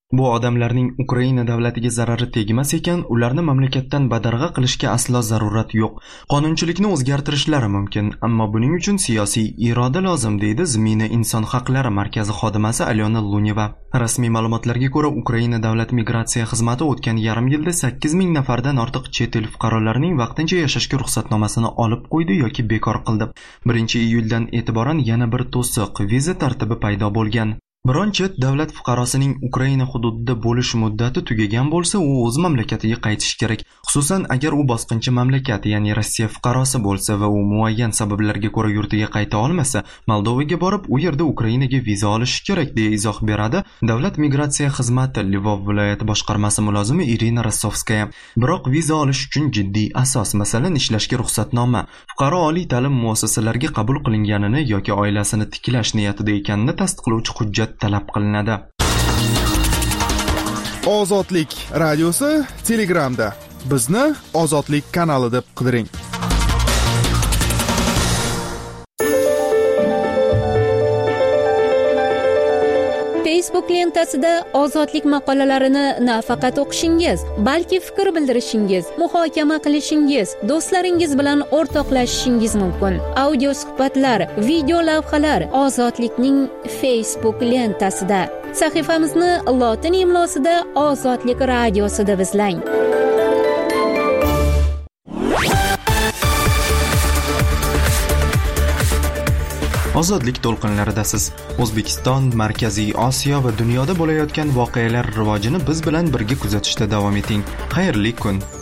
Bu odamlarning Ukraina davlatiga zarari tegmas ekan, ularni mamlakatdan badarg'a qilishga aslo zarurat yo'q. Qonunchilikni o'zgartirishlari mumkin, ammo buning uchun siyosiy iroda lozim, deydi Zmina inson haqlari markazi xodimasi Alyona Luneva. Rasmiy ma'lumotlarga ko'ra, Ukraina davlat migratsiya xizmati o'tgan yarim yilda 8000 nafardan ortiq chet el fuqarolarining vaqtincha yashashga ruxsatnomasini olib qo'ydi yoki bekor qildi. 1-iyuldan e'tiboran yana bir to'siq viza tartibi paydo bo'lgan. Biron chet davlat fuqarosining Ukraina hududida bo'lish muddati tugagan bo'lsa, u o'z mamlakatiga qaytishi kerak. Xususan, agar u bosqinchi mamlakat, ya'ni Rossiya fuqarosi bo'lsa va u muayyan sabablarga ko'ra yurtiga qayta olmasa, Moldovaga borib, u yerda Ukrainaga viza olishi kerak, deya izoh beradi Davlat migratsiya xizmati Lvov viloyati boshqarmasi mulozimi Irina Rossovskaya. Biroq viza olish uchun jiddiy asos, masalan, ishlashga ruxsatnoma, fuqaro oliy ta'lim muassasalariga qabul qilinganini yoki oilasini tiklash niyatida ekanini tasdiqlovchi hujjat talab qilinadi. Ozodlik radiosi Telegramda. Bizni Ozodlik kanali deb qidiring. Facebook lentasida ozodlik maqolalarini nafaqat o'qishingiz, balki fikr bildirishingiz, muhokama qilishingiz, do'stlaringiz bilan o'rtoqlashishingiz mumkin. Audio suhbatlar, video lavhalar Ozodlikning Facebook lentasida. Sahifamizni lotin imlosida Ozodlik radiosi deb izlang. Ozodlik to'lqinlaridasiz. O'zbekiston, Markaziy Osiyo va dunyoda bo'layotgan voqealar rivojini biz bilan birga kuzatishda davom eting. Xayrli kun.